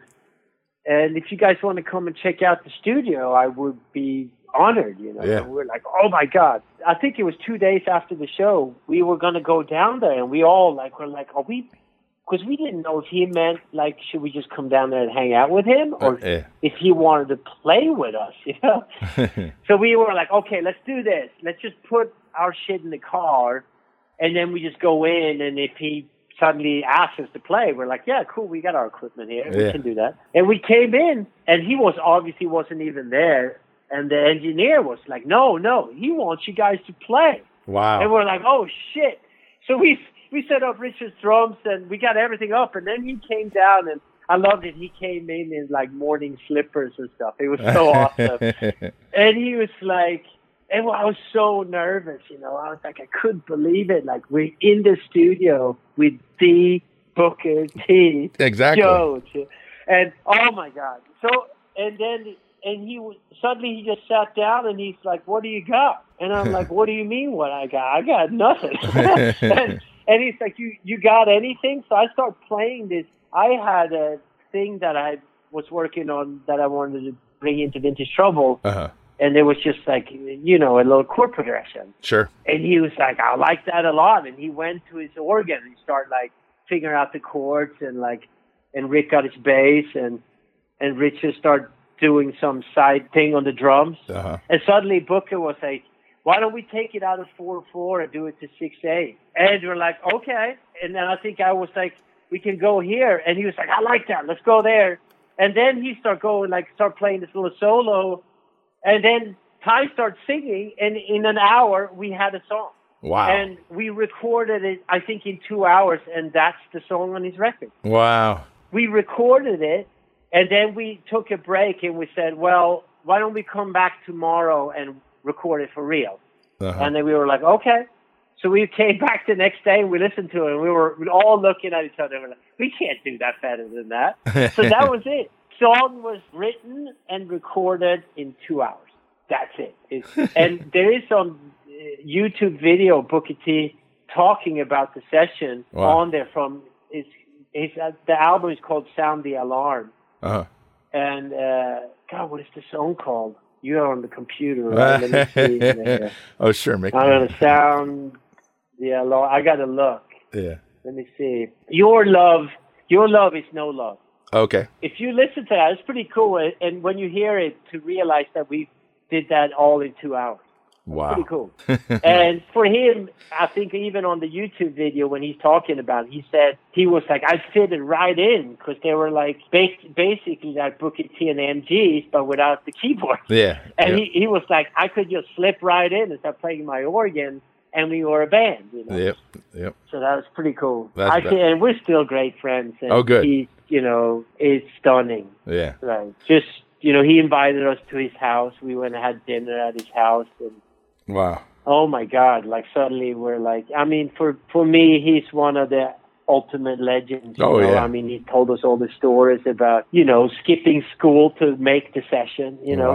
And if you guys want to come and check out the studio, I would be honored, you know. Yeah. And we're like, oh my God. I think it was two days after the show, we were going to go down there, and we all like were like, are we, because we didn't know if he meant like, should we just come down there and hang out with him, or Uh, yeah. if he wanted to play with us, you know. So we were like, okay, let's do this. Let's just put our shit in the car, and then we just go in, and if he suddenly asks us to play, we're like, yeah, cool, we got our equipment here, Yeah. we can do that. And we came in, and he was obviously wasn't even there. And the engineer was like, no, no, he wants you guys to play. Wow. And we're like, oh, shit. So we we set up Richard's drums, and we got everything up. And then he came down, and I loved it. He came in in, like, morning slippers and stuff. It was so awesome. And he was like, and I was so nervous, you know. I was like, I couldn't believe it. Like, we're in the studio with the Booker T. Exactly. Joe. And, oh, my God. So, and then... And he was, suddenly he just sat down and he's like, what do you got? And I'm like, what do you mean what I got? I got nothing. and, and he's like, you, you got anything? So I start playing this. I had a thing that I was working on that I wanted to bring into Vintage Trouble. Uh-huh. And it was just like, you know, a little chord progression. Sure. And he was like, I like that a lot. And he went to his organ and he started like figuring out the chords, and like, and Rick got his bass, and, and Rich just started doing some side thing on the drums. Uh-huh. And suddenly Booker was like, why don't we take it out of four four and do it to six eight? And we're like, okay. And then I think I was like, we can go here. And he was like, I like that. Let's go there. And then he started going, like, start playing this little solo. And then Ty started singing. And in an hour, we had a song. Wow. And we recorded it, I think, in two hours. And that's the song on his record. Wow. We recorded it. And then we took a break, and we said, well, why don't we come back tomorrow and record it for real? Uh-huh. And then we were like, okay. So we came back the next day, and we listened to it, and we were all looking at each other. And we're like, we can't do that better than that. So that was it. Song was written and recorded in two hours. That's it. It's, and there is some uh, YouTube video, Booker T, talking about the session Wow. on there from his, his, uh, the album is called Sound the Alarm. Uh-huh. And, uh, God, what is the song called? You're on the computer, right? Let me see. Uh, Oh, sure. Make I'm going to sound the alarm. I got to look. Yeah. Let me see. Your love, your love is no love. Okay. If you listen to that, it's pretty cool. And when you hear it, to realize that we did that all in two hours. Wow. Pretty cool. And for him, I think even on the YouTube video when he's talking about it, he said he was like, I fit it right in because they were like ba- basically like Booker T and M Gs, but without the keyboard. Yeah. And Yep. he, he was like, I could just slip right in and start playing my organ, and we were a band, you know. Yep. Yep. So that was pretty cool. That's I ba- can, and we're still great friends. And Oh, good. He, you know, is stunning. Yeah. Right. Just, you know, he invited us to his house. We went and had dinner at his house, and Wow. oh my God, like suddenly we're like, I mean, for, for me, he's one of the ultimate legends. You Oh, know? yeah. I mean, he told us all the stories about, you know, skipping school to make the session, you know. Wow.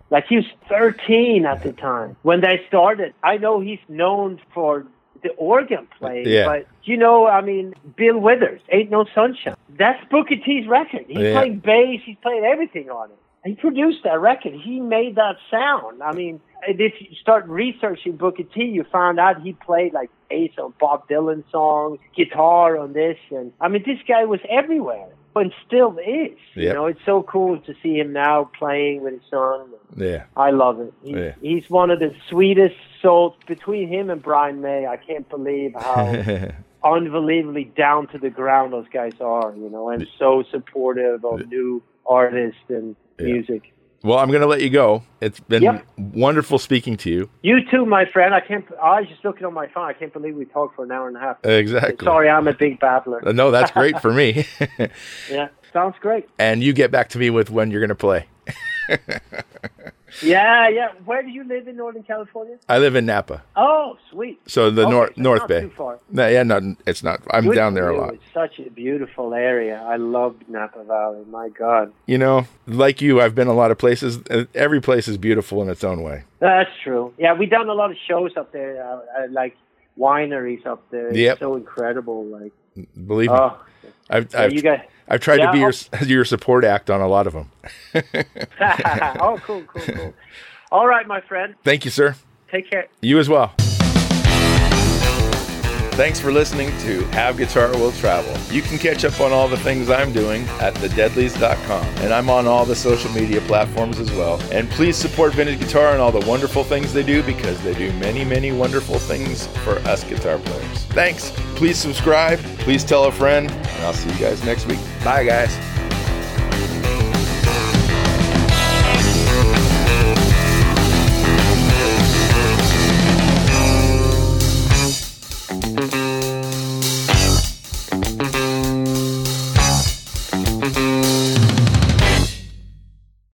Like, he was thirteen at the time when they started. I know he's known for the organ playing, Yeah. but, you know, I mean, Bill Withers, Ain't No Sunshine. That's Booker T's record. He's Yeah. playing bass. He's playing everything on it. He produced that record. He made that sound. I mean, if you start researching Booker T, you found out he played like bass on Bob Dylan songs, guitar on this. And I mean, this guy was everywhere and still is. You Yep. know, it's so cool to see him now playing with his son. Yeah. I love it. He, Yeah. He's one of the sweetest souls. Between him and Brian May, I can't believe how unbelievably down to the ground those guys are, you know, and so supportive of new artists and Yeah. music. Well, I'm going to let you go. It's been Yep. wonderful speaking to you. You too, my friend. I can't. I was just looking on my phone. I can't believe we talked for an hour and a half. Exactly. Sorry, I'm a big babbler. Uh, No, that's great for me. Yeah, sounds great. And you get back to me with when you're going to play. Yeah, yeah. Where do you live in Northern California? I live in Napa. Oh, sweet. So the Okay, nor- so North not Bay. Too far. No, yeah, no, it's not. I'm Good down for there a you. lot. It's such a beautiful area. I love Napa Valley. My God. You know, like you, I've been a lot of places. Uh, Every place is beautiful in its own way. That's true. Yeah, we done a lot of shows up there, uh, uh, like wineries up there. It's Yep. so incredible. Like, Believe me. oh, I've, yeah, I've, you guys. I've tried Yeah, to be your, I'll- your support act on a lot of them. Oh, cool, cool, cool. All right, my friend. Thank you, sir. Take care. You as well. Thanks for listening to Have Guitar Will Travel. You can catch up on all the things I'm doing at the deadlies dot com. And I'm on all the social media platforms as well. And please support Vintage Guitar and all the wonderful things they do, because they do many, many wonderful things for us guitar players. Thanks. Please subscribe. Please tell a friend. And I'll see you guys next week. Bye, guys.